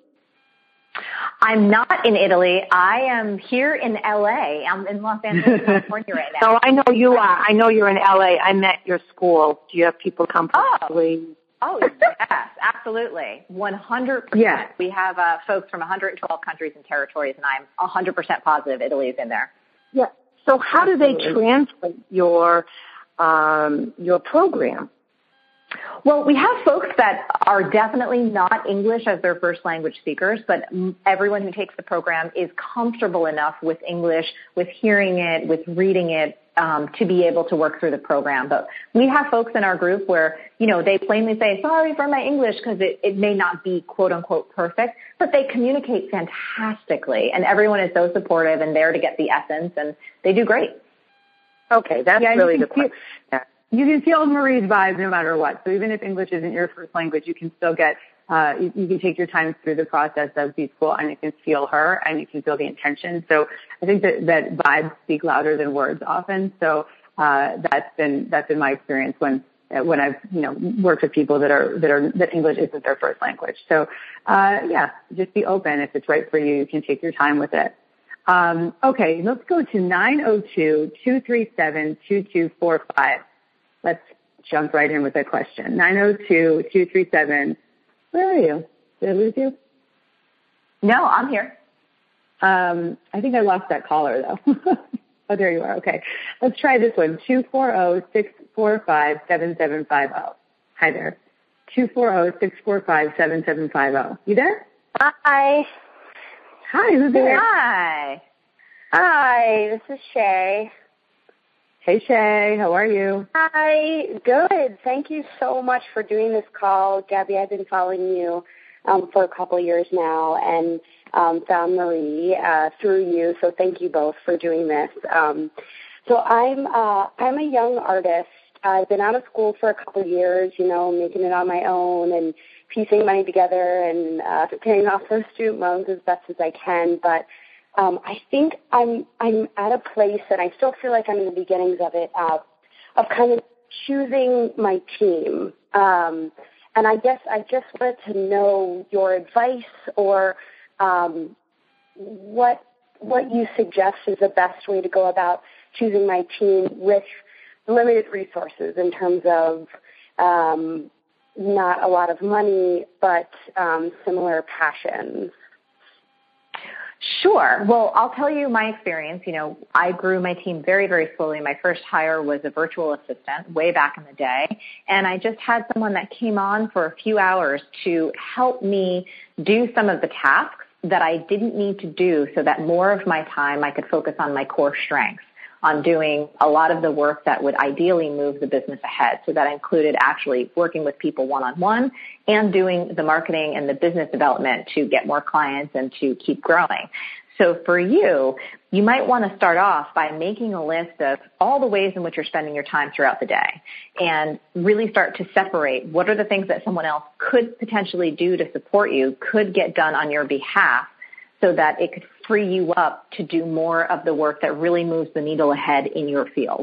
I'm not in Italy. I am here in L A. I'm in Los Angeles, California right now. No, I know you are. I know you're in L A. I met your school. Do you have people come personally? Oh, oh yes, absolutely. one hundred percent. Yeah. We have uh, folks from one hundred twelve countries and territories, and I'm one hundred percent positive Italy is in there. Yeah. So how do they translate your um, your program? Well, we have folks that are definitely not English as their first language speakers, but everyone who takes the program is comfortable enough with English, with hearing it, with reading it, um, to be able to work through the program. But we have folks in our group where, you know, they plainly say, sorry for my English, because it, it may not be quote unquote perfect, but they communicate fantastically. And everyone is so supportive and there to get the essence, and they do great. Okay, that's yeah, really the question. You can feel Marie's vibe no matter what. So even if English isn't your first language, you can still get, uh, you, you can take your time through the process of B-School, and you can feel her and you can feel the intention. So I think that, that vibes speak louder than words often. So, uh, that's been, that's been my experience when, when I've, you know, worked with people that are, that are, that English isn't their first language. So, uh, yeah, just be open. If it's right for you, you can take your time with it. Um, okay, let's go to nine oh two, two three seven, two two four five. Let's jump right in with a question. nine oh two, two three seven. Where are you? Did I lose you? No, I'm here. Um, I think I lost that caller, though. Oh, there you are. Okay. Let's try this one. two four zero, six four five, seven seven five zero. Hi there. two four zero, six four five, seven seven five zero. You there? Hi. Hi, who's there? Hi. Hi, this is Shay. Hey, Shay. How are you? Hi. Good. Thank you so much for doing this call. Gabby, I've been following you um, for a couple of years now and um, found Marie uh, through you, so thank you both for doing this. Um, so I'm uh, I'm a young artist. I've been out of school for a couple of years, you know, making it on my own and piecing money together and uh, paying off those student loans as best as I can. But um, I think I'm I'm at a place, and I still feel like I'm in the beginnings of it, uh, of kind of choosing my team. Um, and I guess I just wanted to know your advice or um, what what you suggest is the best way to go about choosing my team with limited resources in terms of um, not a lot of money, but um, similar passions. Sure. Well, I'll tell you my experience. You know, I grew my team very, very slowly. My first hire was a virtual assistant way back in the day, and I just had someone that came on for a few hours to help me do some of the tasks that I didn't need to do so that more of my time I could focus on my core strengths, on doing a lot of the work that would ideally move the business ahead. So that included actually working with people one-on-one and doing the marketing and the business development to get more clients and to keep growing. So for you, you might want to start off by making a list of all the ways in which you're spending your time throughout the day and really start to separate what are the things that someone else could potentially do to support you, could get done on your behalf, so that it could free you up to do more of the work that really moves the needle ahead in your field.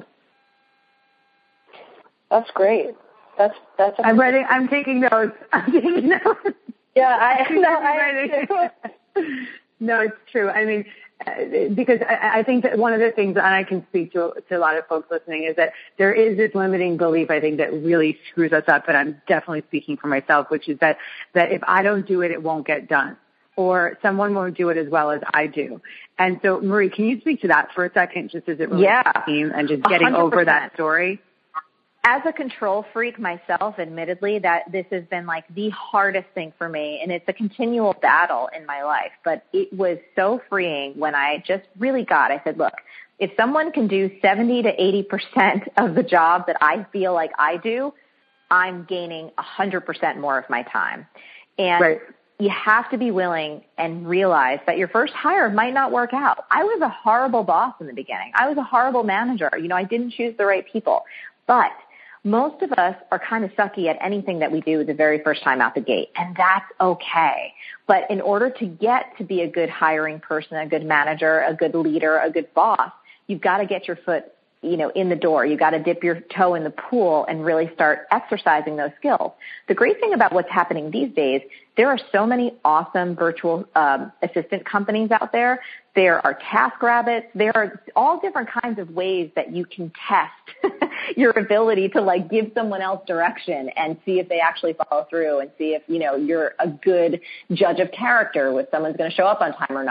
That's great. That's that's. I'm writing. I'm taking notes. I'm taking notes. Yeah, I know. I No, it's true. I mean, uh, because I, I think that one of the things, and I can speak to to a lot of folks listening, is that there is this limiting belief, I think, that really screws us up. And I'm definitely speaking for myself, which is that that if I don't do it, it won't get done, or someone won't do it as well as I do. And so, Marie, can you speak to that for a second, just as it relates yeah. to the team and just getting one hundred percent over that story? As a control freak myself, admittedly, that this has been like the hardest thing for me, and it's a continual battle in my life. But it was so freeing when I just really got, I said, look, if someone can do seventy to eighty percent of the job that I feel like I do, I'm gaining one hundred percent more of my time. And right. You have to be willing and realize that your first hire might not work out. I was a horrible boss in the beginning. I was a horrible manager. You know, I didn't choose the right people. But most of us are kind of sucky at anything that we do the very first time out the gate, and that's okay. But in order to get to be a good hiring person, a good manager, a good leader, a good boss, you've got to get your foot, you know, in the door. You've got to dip your toe in the pool and really start exercising those skills. The great thing about what's happening these days, there are so many awesome virtual um, assistant companies out there. There are TaskRabbits. There are all different kinds of ways that you can test your ability to like give someone else direction and see if they actually follow through and see if, you know, you're a good judge of character, with someone's going to show up on time or not.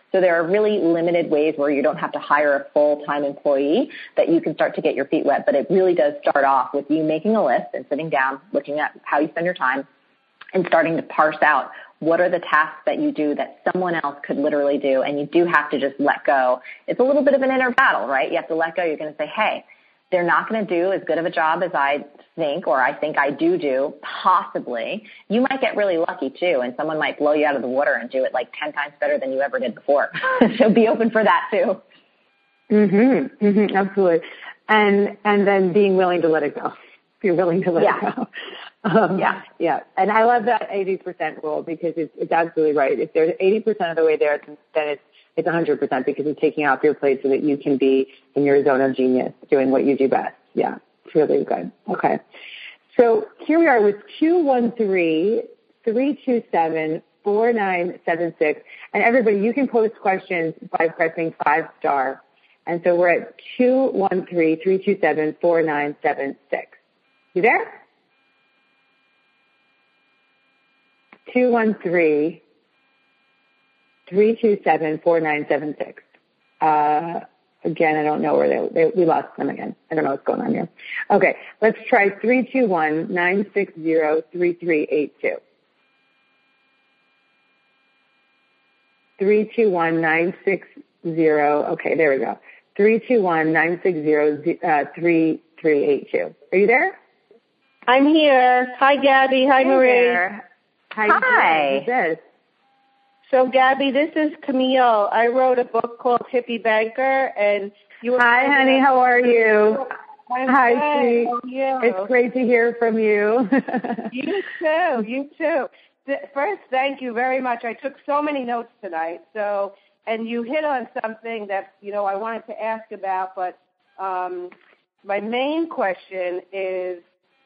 So there are really limited ways where you don't have to hire a full-time employee that you can start to get your feet wet. But it really does start off with you making a list and sitting down, looking at how you spend your time, and starting to parse out what are the tasks that you do that someone else could literally do, and you do have to just let go. It's a little bit of an inner battle, right? You have to let go. You're going to say, hey, they're not going to do as good of a job as I think, or I think I do do, possibly. You might get really lucky, too, and someone might blow you out of the water and do it like ten times better than you ever did before. So be open for that, too. Mm-hmm. Mm-hmm. Absolutely. And and then being willing to let it go. Be willing to let yeah. it go. Um, yeah. Yeah. And I love that eighty percent rule because it's, it's absolutely right. If there's eighty percent of the way there, then it's It's one hundred percent because it's taking off your plate so that you can be in your zone of genius, doing what you do best. Yeah, it's really good. Okay. So here we are with two one three, three two seven, four nine seven six. And everybody, you can post questions by pressing five star. And so we're at two one three, three two seven, four nine seven six. You there? two one three, three two seven, four nine seven six. Uh, again, I don't know where they, they, we lost them again. I don't know what's going on here. Okay, let's try three two one, nine six zero, three three eight two. three two one, nine six zero, okay, there we go. three two one, nine six zero, three three eight two. Are you there? I'm here. Hi, Gabby. Hi, hey Marie. There. Hi. Hi. Who's this? So, Gabby, this is Camille. I wrote a book called Hippie Banker, and you were... Hi, honey. How are you? I'm Hi, good. sweet. How are you? It's great to hear from you. You too. You too. First, thank you very much. I took so many notes tonight. So, and you hit on something that, you know, I wanted to ask about, but um, my main question is,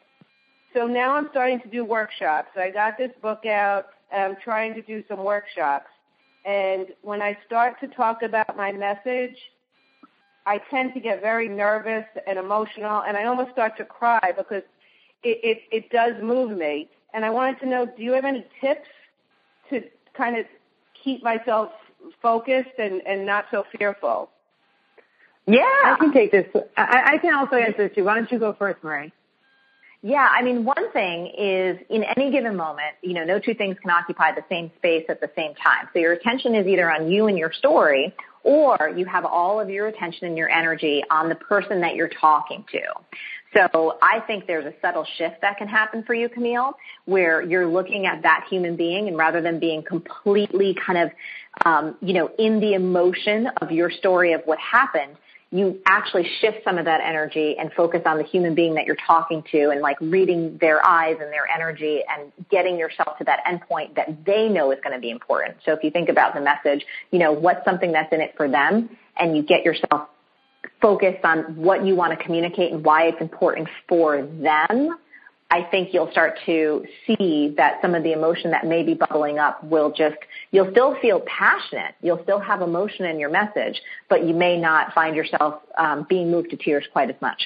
so now I'm starting to do workshops. I got this book out. I'm trying to do some workshops. And when I start to talk about my message, I tend to get very nervous and emotional, and I almost start to cry because it, it, it does move me. And I wanted to know, do you have any tips to kind of keep myself focused and, and not so fearful? Yeah. I can take this. I, I can also answer this too. Why don't you go first, Marie? Yeah, I mean, one thing is in any given moment, you know, no two things can occupy the same space at the same time. So your attention is either on you and your story, or you have all of your attention and your energy on the person that you're talking to. So I think there's a subtle shift that can happen for you, Camille, where you're looking at that human being, and rather than being completely kind of, um, you know, in the emotion of your story of what happened, you actually shift some of that energy and focus on the human being that you're talking to and like reading their eyes and their energy and getting yourself to that endpoint that they know is going to be important. So if you think about the message, you know, what's something that's in it for them, and you get yourself focused on what you want to communicate and why it's important for them, I think you'll start to see that some of the emotion that may be bubbling up will just, you'll still feel passionate. You'll still have emotion in your message, but you may not find yourself um, being moved to tears quite as much.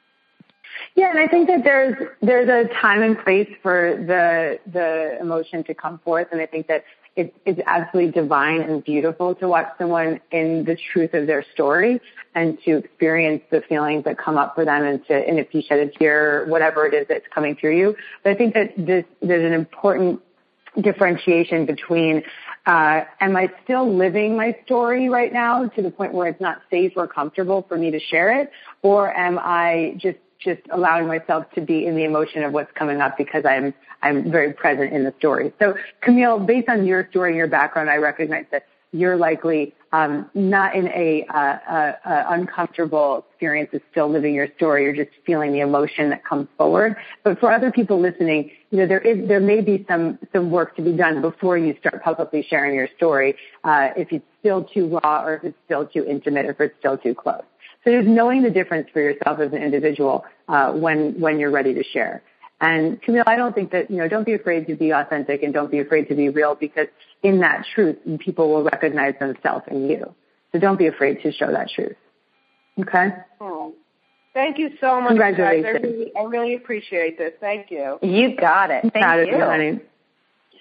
Yeah, and I think that there's there's a time and place for the the emotion to come forth, and I think that it's, it's absolutely divine and beautiful to watch someone in the truth of their story and to experience the feelings that come up for them, and to, and if you shed a tear, whatever it is that's coming through you. But I think that this, there's an important differentiation between, uh, am I still living my story right now to the point where it's not safe or comfortable for me to share it, or am I just just allowing myself to be in the emotion of what's coming up because I'm I'm very present in the story. So, Camille, based on your story and your background, I recognize that you're likely um, not in a, uh, uh, uh, uncomfortable experience of still living your story. You're just feeling the emotion that comes forward. But for other people listening, you know, there is there may be some some work to be done before you start publicly sharing your story. Uh, if it's still too raw, or if it's still too intimate, or if it's still too close. So there's knowing the difference for yourself as an individual uh, when when you're ready to share. And Camille, I don't think that, you know, don't be afraid to be authentic, and don't be afraid to be real, because in that truth, people will recognize themselves in you. So don't be afraid to show that truth. Okay? Oh, thank you so much. Congratulations. Guys. I really, I really appreciate this. Thank you. You got it. Thank Proud you. of you, honey.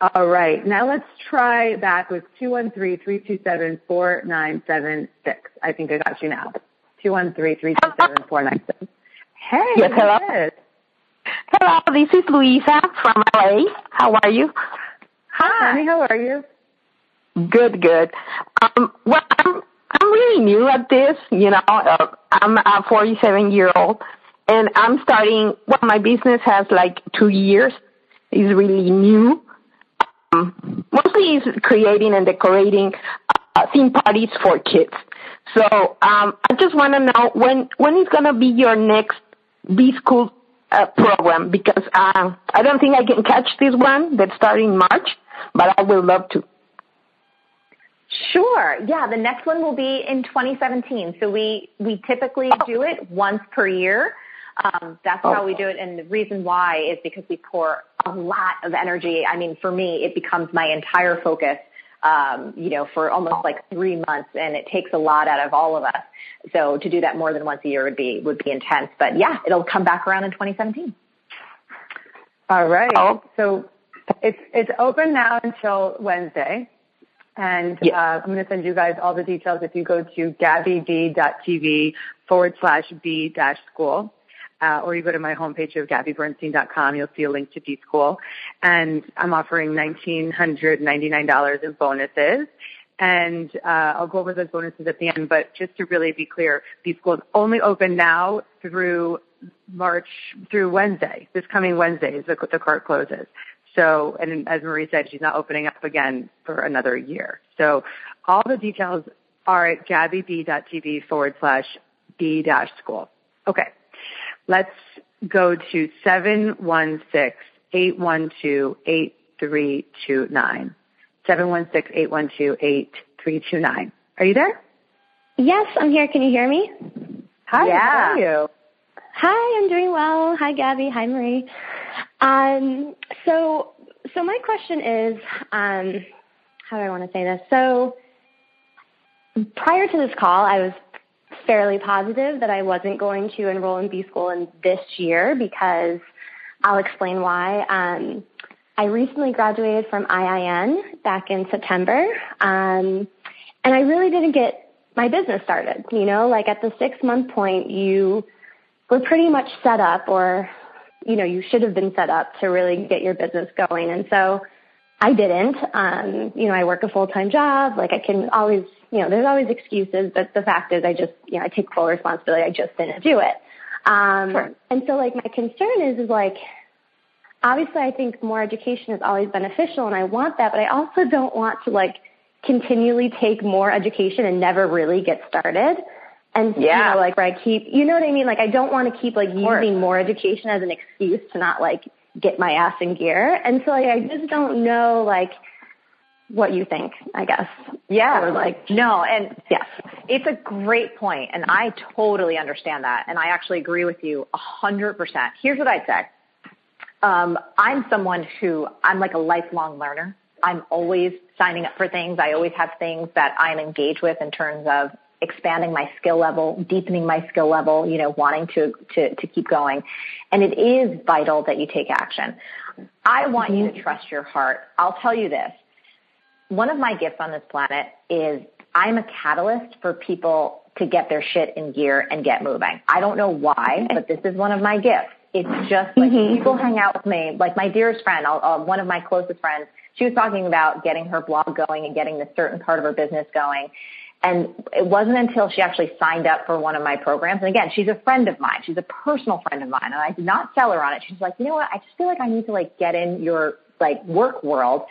All right. Now let's try back with two one three, three two seven, four nine seven six. I think I got you now. two one three, three two seven, four nine seven. Hey. Yes, hello. This? Hello, this is Luisa from L A. How are you? Hi, honey. How are you? Good, good. Um, well, I'm, I'm really new at this. You know, uh, I'm a forty-seven-year-old, and I'm starting, well, my business has like two years. It's really new. Um, mostly is creating and decorating uh, theme parties for kids. So um, I just want to know when when is going to be your next B-School uh, program, because uh, I don't think I can catch this one that starts in March, but I would love to. Sure. Yeah, the next one will be in twenty seventeen. So we, we typically oh. do it once per year. Um, that's oh. how we do it. And the reason why is because we pour a lot of energy. I mean, for me, it becomes my entire focus, um, you know, for almost like three months, and it takes a lot out of all of us. So to do that more than once a year would be, would be intense. But yeah, it'll come back around in twenty seventeen. All right. Oh. So it's, it's open now until Wednesday. And yeah. uh, I'm going to send you guys all the details if you go to gabbyb.tv forward slash B dash school. Uh, or you go to my homepage of gabby bernstein dot com. You'll see a link to B-School. And I'm offering one thousand nine hundred ninety-nine dollars in bonuses. And uh, I'll go over those bonuses at the end. But just to really be clear, B-School is only open now through March, through Wednesday. This coming Wednesday is the, the cart closes. So, and as Marie said, she's not opening up again for another year. So all the details are at gabbyb.tv forward slash B dash school. Okay. Let's go to seven one six, eight one two, eight three two nine. seven one six, eight one two, eight three two nine. Are you there? Yes, I'm here. Can you hear me? Hi, yeah. How are you? Hi, I'm doing well. Hi, Gabby. Hi, Marie. Um, so, so my question is, um, how do I want to say this? So prior to this call, I was fairly positive that I wasn't going to enroll in B-School in this year because I'll explain why. Um, I recently graduated from I I N back in September, um, and I really didn't get my business started. You know, like at the six-month point, you were pretty much set up, or, you know, you should have been set up to really get your business going. And so I didn't. Um, you know, I work a full-time job. Like I can always, you know, there's always excuses, but the fact is I just, you know, I take full responsibility. I just didn't do it. Um, sure. And so like my concern is, is like, obviously I think more education is always beneficial and I want that, but I also don't want to like continually take more education and never really get started. And, yeah. you know, like where I keep, you know what I mean? Like I don't want to keep like using more education as an excuse to not like get my ass in gear. And so like, I just don't know like what you think, I guess. Yeah. Or like, no. And yes, it's a great point. And I totally understand that. And I actually agree with you a hundred percent. Here's what I'd say. Um, I'm someone who, I'm like a lifelong learner. I'm always signing up for things. I always have things that I'm engaged with in terms of expanding my skill level, deepening my skill level, you know, wanting to, to, to keep going. And it is vital that you take action. I want you to trust your heart. I'll tell you this. One of my gifts on this planet is I'm a catalyst for people to get their shit in gear and get moving. I don't know why, but this is one of my gifts. It's just like mm-hmm. people hang out with me, like my dearest friend, uh, one of my closest friends, she was talking about getting her blog going and getting this certain part of her business going. And it wasn't until she actually signed up for one of my programs. And again, she's a friend of mine. She's a personal friend of mine. And I did not sell her on it. She's like, you know what? I just feel like I need to like get in your like work world.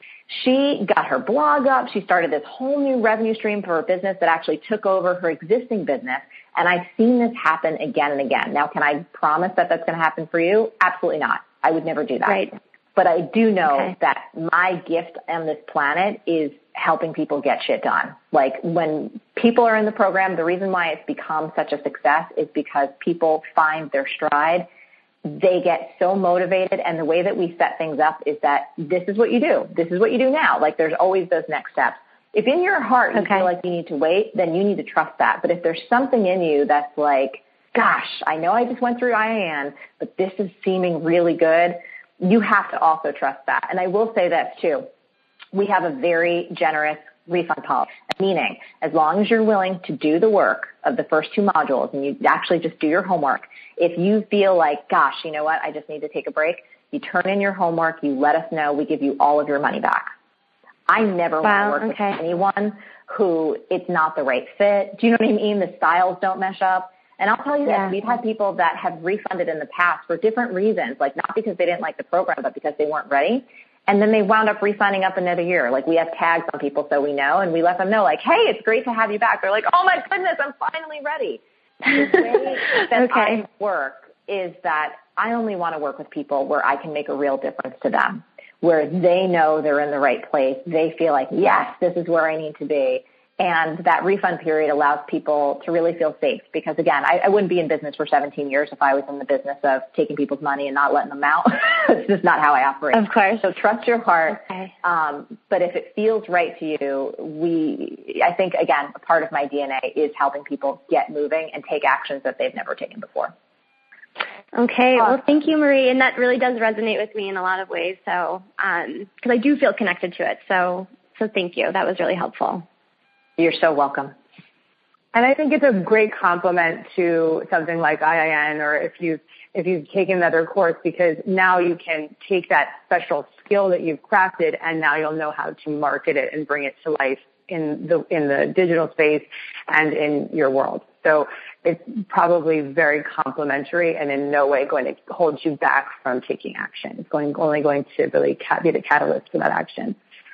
She got her blog up. She started this whole new revenue stream for her business that actually took over her existing business. And I've seen this happen again and again. Now, can I promise that that's going to happen for you? Absolutely not. I would never do that. Right. But I do know okay. that my gift on this planet is helping people get shit done. Like when people are in the program, the reason why it's become such a success is because people find their stride. They get so motivated. And the way that we set things up is that this is what you do. This is what you do now. Like there's always those next steps. If in your heart you okay. feel like you need to wait, then you need to trust that. But if there's something in you that's like, gosh, I know I just went through I A N, but this is seeming really good, you have to also trust that. And I will say this too. We have a very generous refund policy, meaning as long as you're willing to do the work of the first two modules and you actually just do your homework, if you feel like, gosh, you know what, I just need to take a break, you turn in your homework, you let us know, we give you all of your money back. I never wow, want to work okay. with anyone who it's not the right fit. Do you know what I mean? The styles don't mesh up. And I'll tell you yeah. this, we've had people that have refunded in the past for different reasons, like not because they didn't like the program, but because they weren't ready. And then they wound up re-signing up another year. Like we have tags on people so we know, and we let them know like, hey, it's great to have you back. They're like, oh my goodness, I'm finally ready. The way that okay. I work is that I only want to work with people where I can make a real difference to them, where they know they're in the right place. They feel like, yes, this is where I need to be. And that refund period allows people to really feel safe because, again, I, I wouldn't be in business for seventeen years if I was in the business of taking people's money and not letting them out. It's just not how I operate. Of course. So trust your heart. Okay. Um, but if it feels right to you, we, I think, again, a part of my D N A is helping people get moving and take actions that they've never taken before. Okay. Well, thank you, Marie. And that really does resonate with me in a lot of ways. So, um, because I do feel connected to it. So, so thank you. That was really helpful. You're so welcome. And I think it's a great compliment to something like I I N, or if you've, if you've taken another course, because now you can take that special skill that you've crafted and now you'll know how to market it and bring it to life in the, in the digital space and in your world. So it's probably very complimentary and in no way going to hold you back from taking action. It's going, only going to really be the catalyst for that action.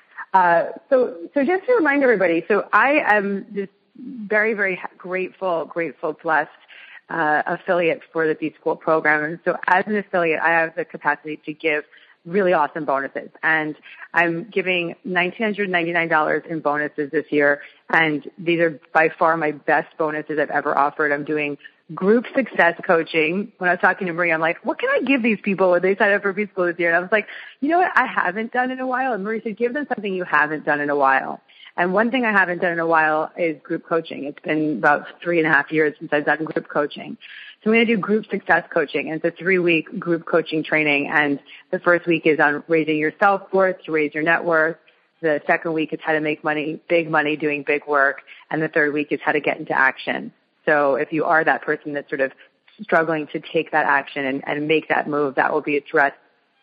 Uh, so, so just to remind everybody, so I am just very, very grateful, grateful, blessed, uh, affiliate for the B-School program. And so as an affiliate, I have the capacity to give really awesome bonuses. And I'm giving one thousand nine hundred ninety-nine dollars in bonuses this year. And these are by far my best bonuses I've ever offered. I'm doing group success coaching. When I was talking to Marie, I'm like, what can I give these people when they sign up for B-School this year? And I was like, you know what I haven't done in a while? And Marie said, give them something you haven't done in a while. And one thing I haven't done in a while is group coaching. It's been about three and a half years since I've done group coaching. So I'm going to do group success coaching. And it's a three-week group coaching training. And the first week is on raising your self-worth to raise your net worth. The second week is how to make money, big money, doing big work. And the third week is how to get into action. So if you are that person that's sort of struggling to take that action and, and make that move, that will be addressed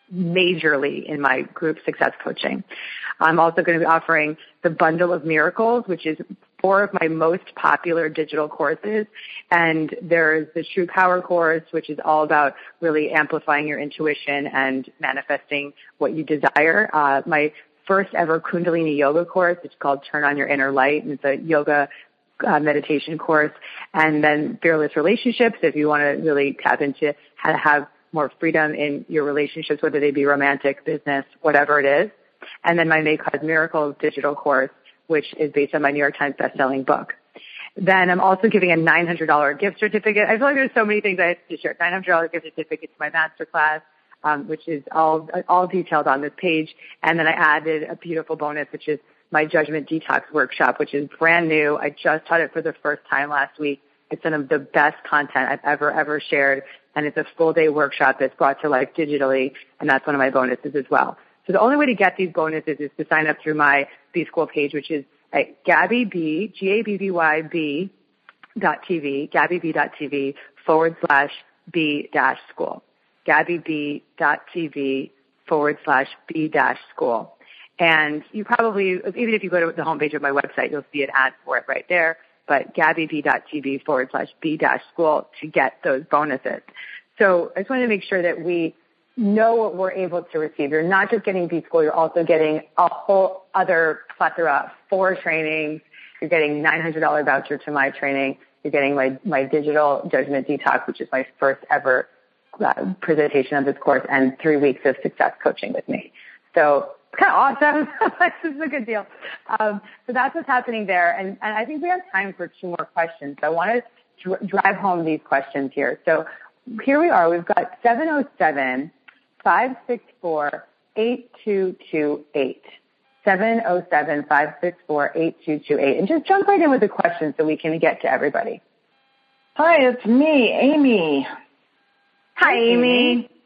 majorly in my group success coaching. I'm also going to be offering the Bundle of Miracles, which is four of my most popular digital courses. And there's the True Power course, which is all about really amplifying your intuition and manifesting what you desire. Uh, my first ever Kundalini yoga course, it's called Turn on Your Inner Light, and it's a yoga Uh, meditation course, and then Fearless Relationships, if you want to really tap into how to have more freedom in your relationships, whether they be romantic, business, whatever it is. And then my May Cause Miracles digital course, which is based on my New York Times bestselling book. Then I'm also giving a nine hundred dollars gift certificate. I feel like there's so many things I have to share. nine hundred dollars gift certificate to my masterclass, um, which is all all detailed on this page. And then I added a beautiful bonus, which is my Judgment Detox workshop, which is brand new. I just taught it for the first time last week. It's some of the best content I've ever, ever shared. And it's a full day workshop that's brought to life digitally. And that's one of my bonuses as well. So the only way to get these bonuses is to sign up through my B-School page, which is at Gabby B, G A B B Y B dot TV, Gabby B dot TV forward slash B dash school. Gabby B dot TV forward slash B dash school. And you probably, even if you go to the homepage of my website, you'll see an ad for it right there. But Gabby B dot TV forward slash B dash school to get those bonuses. So I just wanted to make sure that we know what we're able to receive. You're not just getting B-School, you're also getting a whole other plethora, four trainings. You're getting nine hundred dollars voucher to my training. You're getting my, my digital Judgment Detox, which is my first ever uh, presentation of this course, and three weeks of success coaching with me. So it's kind of awesome. This is a good deal. Um, so that's what's happening there. And, and I think we have time for two more questions. So I want to dr- drive home these questions here. So here we are. We've got seven oh seven, five six four, eight two two eight. seven oh seven, five six four, eight two two eight. And just jump right in with the questions so we can get to everybody. Hi, it's me, Amy. Hi, Amy.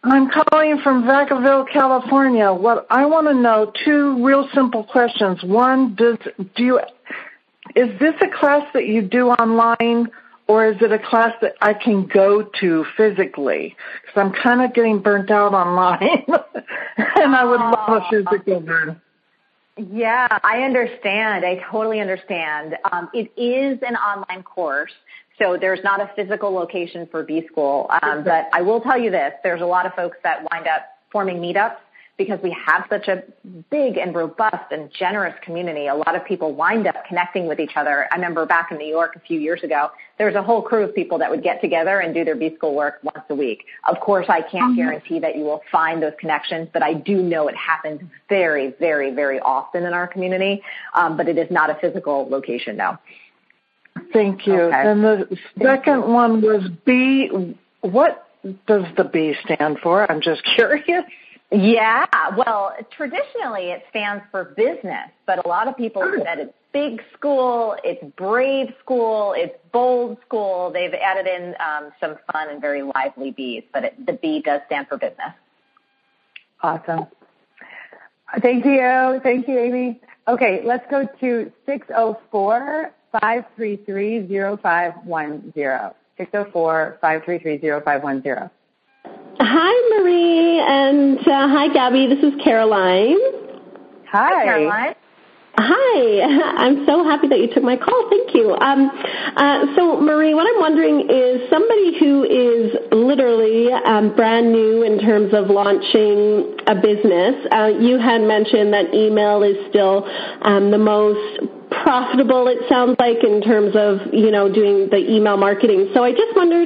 I'm calling from Vacaville, California. What I want to know, two real simple questions. One, does do you is this a class that you do online, or is it a class that I can go to physically? Because I'm kind of getting burnt out online, and I would love a physical one. Yeah, I understand. I totally understand. Um, it is an online course, so there's not a physical location for B-School. Um, but I will tell you this, there's a lot of folks that wind up forming meetups because we have such a big and robust and generous community. A lot of people wind up connecting with each other. I remember back in New York a few years ago, there was a whole crew of people that would get together and do their B-School work once a week. Of course, I can't guarantee that you will find those connections, but I do know it happens very, very, very often in our community. Um, but it is not a physical location now. Thank you. Okay. And the second one was B. What does the B stand for? I'm just curious. Yeah, well, traditionally it stands for business, but a lot of people have said it's big school, it's brave school, it's bold school. They've added in um, some fun and very lively B's, but it, the B does stand for business. Awesome. Thank you. Thank you, Amy. Okay, let's go to six oh four, five three three, oh five one oh. six oh four, five three three, oh five one oh. Hi, Marie, and uh, hi, Gabby. This is Caroline. Hi. Hi, Caroline. Hi. I'm so happy that you took my call. Thank you. Um, uh, so, Marie, what I'm wondering is somebody who is literally um, brand new in terms of launching a business, uh, you had mentioned that email is still um, the most profitable, it sounds like, in terms of, you know, doing the email marketing. So I just wondered,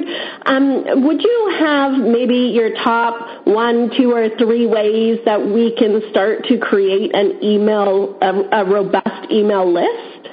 um, would you have maybe your top one, two, or three ways that we can start to create an email, a, a robust email list?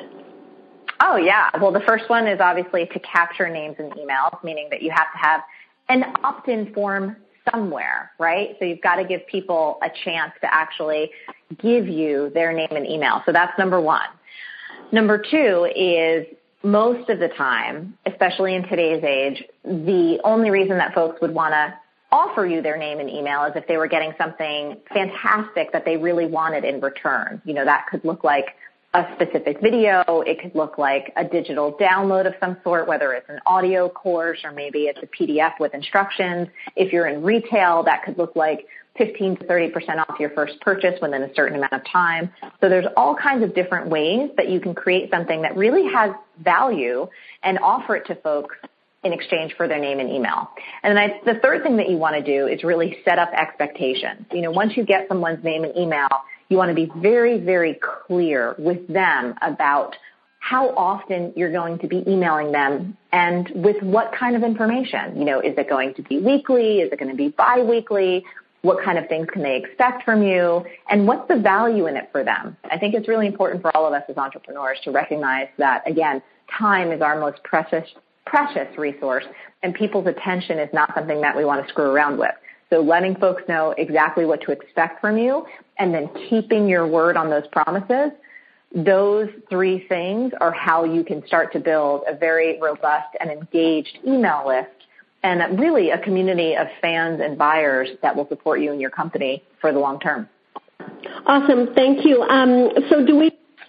Oh, yeah. Well, the first one is obviously to capture names in emails, meaning that you have to have an opt-in form somewhere, right? So you've got to give people a chance to actually give you their name and email. So that's number one. Number two is most of the time, especially in today's age, the only reason that folks would want to offer you their name and email is if they were getting something fantastic that they really wanted in return. You know, that could look like a specific video. It could look like a digital download of some sort, whether it's an audio course or maybe it's a P D F with instructions. If you're in retail, that could look like fifteen to thirty percent off your first purchase within a certain amount of time. So there's all kinds of different ways that you can create something that really has value and offer it to folks in exchange for their name and email. And then I, the third thing that you want to do is really set up expectations. You know, once you get someone's name and email, you want to be very, very clear with them about how often you're going to be emailing them and with what kind of information. You know, is it going to be weekly? Is it going to be biweekly? What kind of things can they expect from you? And what's the value in it for them? I think it's really important for all of us as entrepreneurs to recognize that, again, time is our most precious, precious resource, and people's attention is not something that we want to screw around with. So letting folks know exactly what to expect from you and then keeping your word on those promises, those three things are how you can start to build a very robust and engaged email list and really a community of fans and buyers that will support you and your company for the long term. Awesome. Thank you. Um, so do we...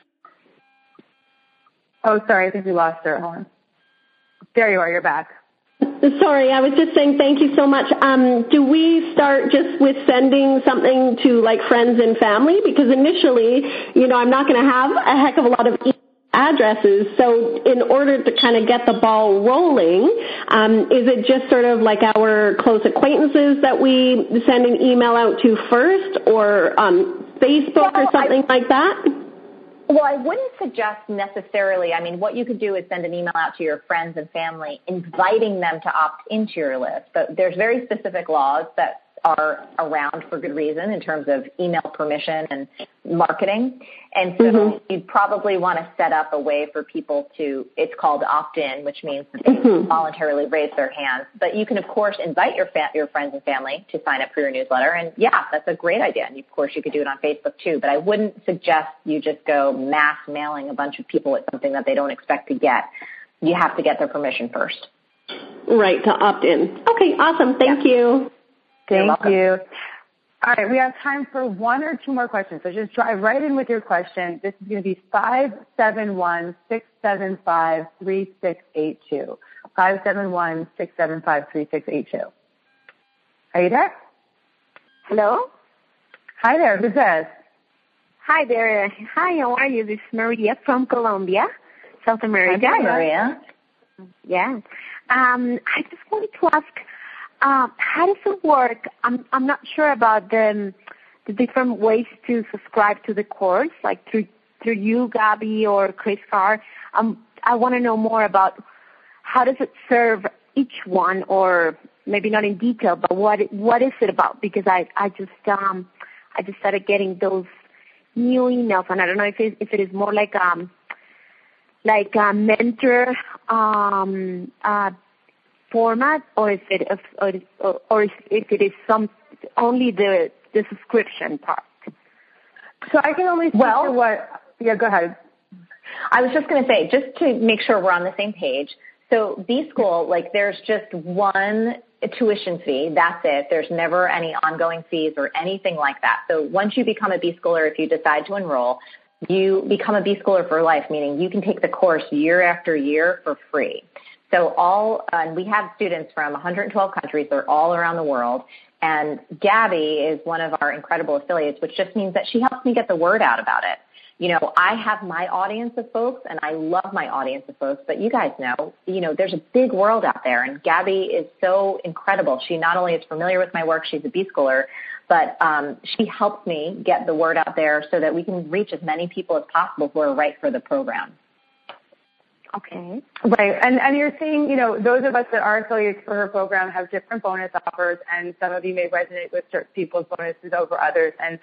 Oh, sorry. I think we lost her. Hold on. There you are. You're back. Sorry, I was just saying thank you so much. Um, do we start just with sending something to, like, friends and family? Because initially, you know, I'm not going to have a heck of a lot of email addresses. So in order to kind of get the ball rolling, um, is it just sort of like our close acquaintances that we send an email out to first, or um, Facebook well, or something I, like that? Well, I wouldn't suggest necessarily. I mean, what you could do is send an email out to your friends and family, inviting them to opt into your list. But there's very specific laws that are around for good reason in terms of email permission and marketing. And so mm-hmm. you'd probably want to set up a way for people to, it's called opt-in, which means that they mm-hmm. voluntarily raise their hands. But you can, of course, invite your fa- your friends and family to sign up for your newsletter. And, yeah, that's a great idea. And, of course, you could do it on Facebook, too. But I wouldn't suggest you just go mass mailing a bunch of people with something that they don't expect to get. You have to get their permission first. Right, to opt in. Okay, awesome. Thank yeah. you. Thank you. All right, we have time for one or two more questions. So just drive right in with your question. This is going to be five seven one, six seven five, three six eight two. five seven one, six seven five, three six eight two. Are you there? Hello? Hi there, who's this? Hi there. Hi, how are you? This is Maria from Colombia, South America. Hi, Maria. Yeah. Um, I just wanted to ask, uh, how does it work? I'm I'm not sure about the the different ways to subscribe to the course, like through through you, Gabby, or Chris Carr. Um, I want to know more about how does it serve each one, or maybe not in detail, but what what is it about? Because I I just um I just started getting those new emails, and I don't know if it, if it is more like um like a mentor um uh format, or if it if, or, or if, if it is some only the the subscription part. So I can only speak well, to what. Yeah, go ahead. I was just going to say, just to make sure we're on the same page. So B-School, like there's just one tuition fee. That's it. There's never any ongoing fees or anything like that. So once you become a B-Schooler, if you decide to enroll, you become a B-Schooler for life, meaning you can take the course year after year for free. So all, uh, and we have students from one hundred twelve countries. They're all around the world. And Gabby is one of our incredible affiliates, which just means that she helps me get the word out about it. You know, I have my audience of folks, and I love my audience of folks, but you guys know, you know, there's a big world out there, and Gabby is so incredible. She not only is familiar with my work, she's a B-Schooler, but um, she helps me get the word out there so that we can reach as many people as possible who are right for the program. Okay. Right. And and you're seeing, you know, those of us that are affiliates for her program have different bonus offers, and some of you may resonate with certain people's bonuses over others. And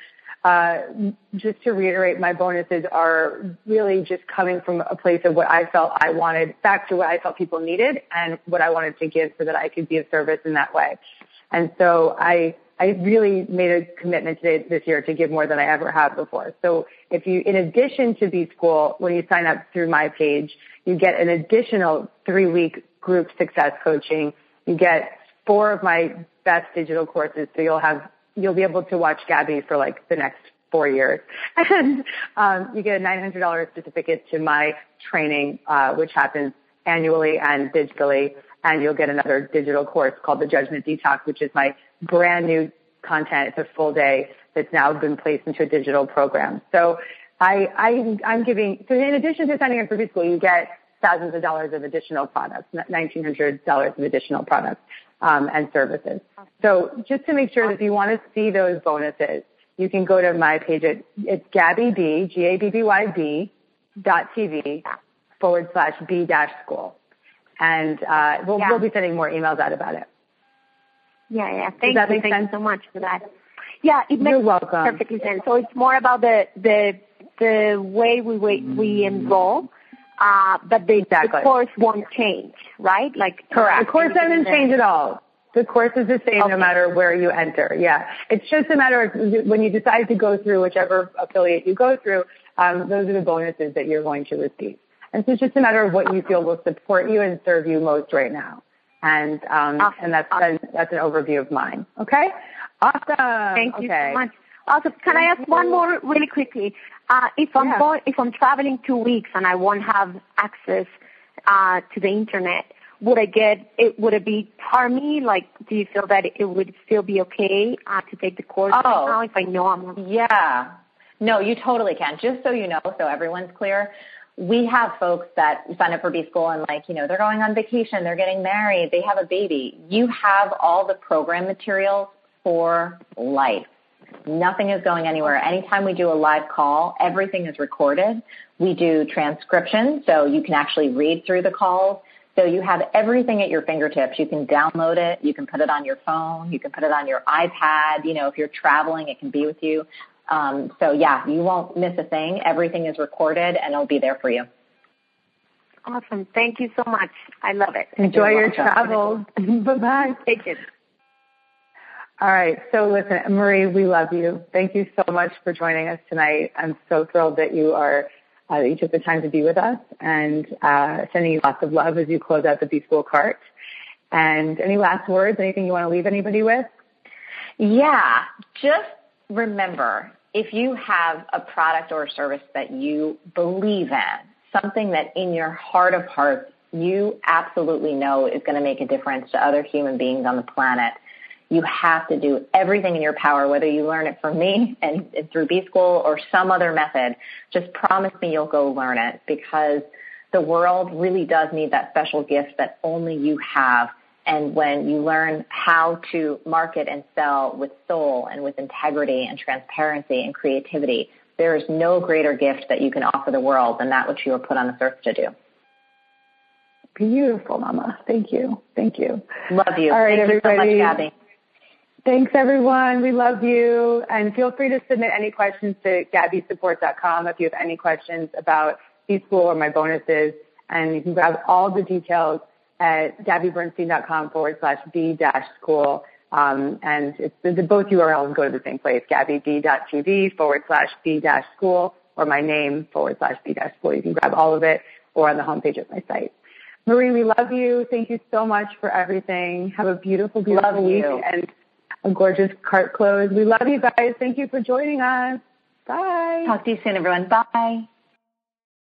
uh, just to reiterate, my bonuses are really just coming from a place of what I felt I wanted, back to what I felt people needed and what I wanted to give so that I could be of service in that way. And so I I really made a commitment today, this year to give more than I ever have before. So if you, in addition to B-School, when you sign up through my page, you get an additional three-week group success coaching. You get four of my best digital courses, so you'll have you'll be able to watch Gabby for like the next four years. And um, you get a nine hundred dollars certificate to my training, uh, which happens annually and digitally. And you'll get another digital course called the Judgment Detox, which is my brand new content. It's a full day that's now been placed into a digital program. So I, I, I'm giving, so in addition to signing up for B-School, you get thousands of dollars of additional products, nineteen hundred dollars of additional products um, and services. So just to make sure that if you want to see those bonuses, you can go to my page. At, it's Gabby B, G A B B Y B dot T V forward slash B dash school. And uh, we'll, yeah. we'll be sending more emails out about it. Yeah, yeah. Thank Does you. that make Thank sense? you so much for that. Yeah, it makes You're welcome. perfectly sense. So it's more about the the the way we we, we enroll, uh, but the, exactly. the course won't change, right? Like correct. The course doesn't change at all. The course is the same okay. no matter where you enter. Yeah, it's just a matter of when you decide to go through whichever affiliate you go through. Um, those are the bonuses that you're going to receive. And so it's just a matter of what you feel will support you and serve you most right now. And um, awesome. and that's awesome. an, that's an overview of mine. Okay? Awesome. Thank okay. you so much. Awesome. Can I ask one more really quickly? Uh, if I'm yeah. going, if I'm traveling two weeks and I won't have access uh, to the internet, would I get it? Would it be harm me? Like, do you feel that it would still be okay uh, to take the course oh. right now if I know I'm on? Yeah. No, you totally can. Just so you know, so everyone's clear. We have folks that sign up for B-School and like, you know, they're going on vacation, they're getting married, they have a baby. You have all the program materials for life. Nothing is going anywhere. Anytime we do a live call, everything is recorded. We do transcription, so you can actually read through the calls. So you have everything at your fingertips. You can download it. You can put it on your phone. You can put it on your iPad. You know, if you're traveling, it can be with you. Um, so, yeah, you won't miss a thing. Everything is recorded, and it'll be there for you. Awesome. Thank you so much. I love it. Enjoy your travels. Bye-bye. Take it. All right. So, listen, Marie, we love you. Thank you so much for joining us tonight. I'm so thrilled that you are uh, that you took the time to be with us, and uh, sending you lots of love as you close out the B-School cart. And any last words, anything you want to leave anybody with? Yeah, just remember, if you have a product or a service that you believe in, something that in your heart of hearts you absolutely know is going to make a difference to other human beings on the planet, you have to do everything in your power, whether you learn it from me and, and through B-School or some other method. Just promise me you'll go learn it, because the world really does need that special gift that only you have. And when you learn how to market and sell with soul and with integrity and transparency and creativity, there is no greater gift that you can offer the world than that which you were put on this earth to do. Beautiful, Mama. Thank you. Thank you. Love you. All right, Thank everybody. you so much, Gabby. Thanks, everyone. We love you. And feel free to submit any questions to gabby support dot com if you have any questions about B-School or my bonuses. And you can grab all the details at gabbybernstein.com forward slash B dash school. Um, and it's, the, both U R Ls go to the same place, gabbyb.tv forward slash B dash school, or my name forward slash B dash school. You can grab all of it, or on the homepage of my site. Marie, we love you. Thank you so much for everything. Have a beautiful, beautiful love week you. and a gorgeous cart close. We love you guys. Thank you for joining us. Bye. Talk to you soon, everyone. Bye.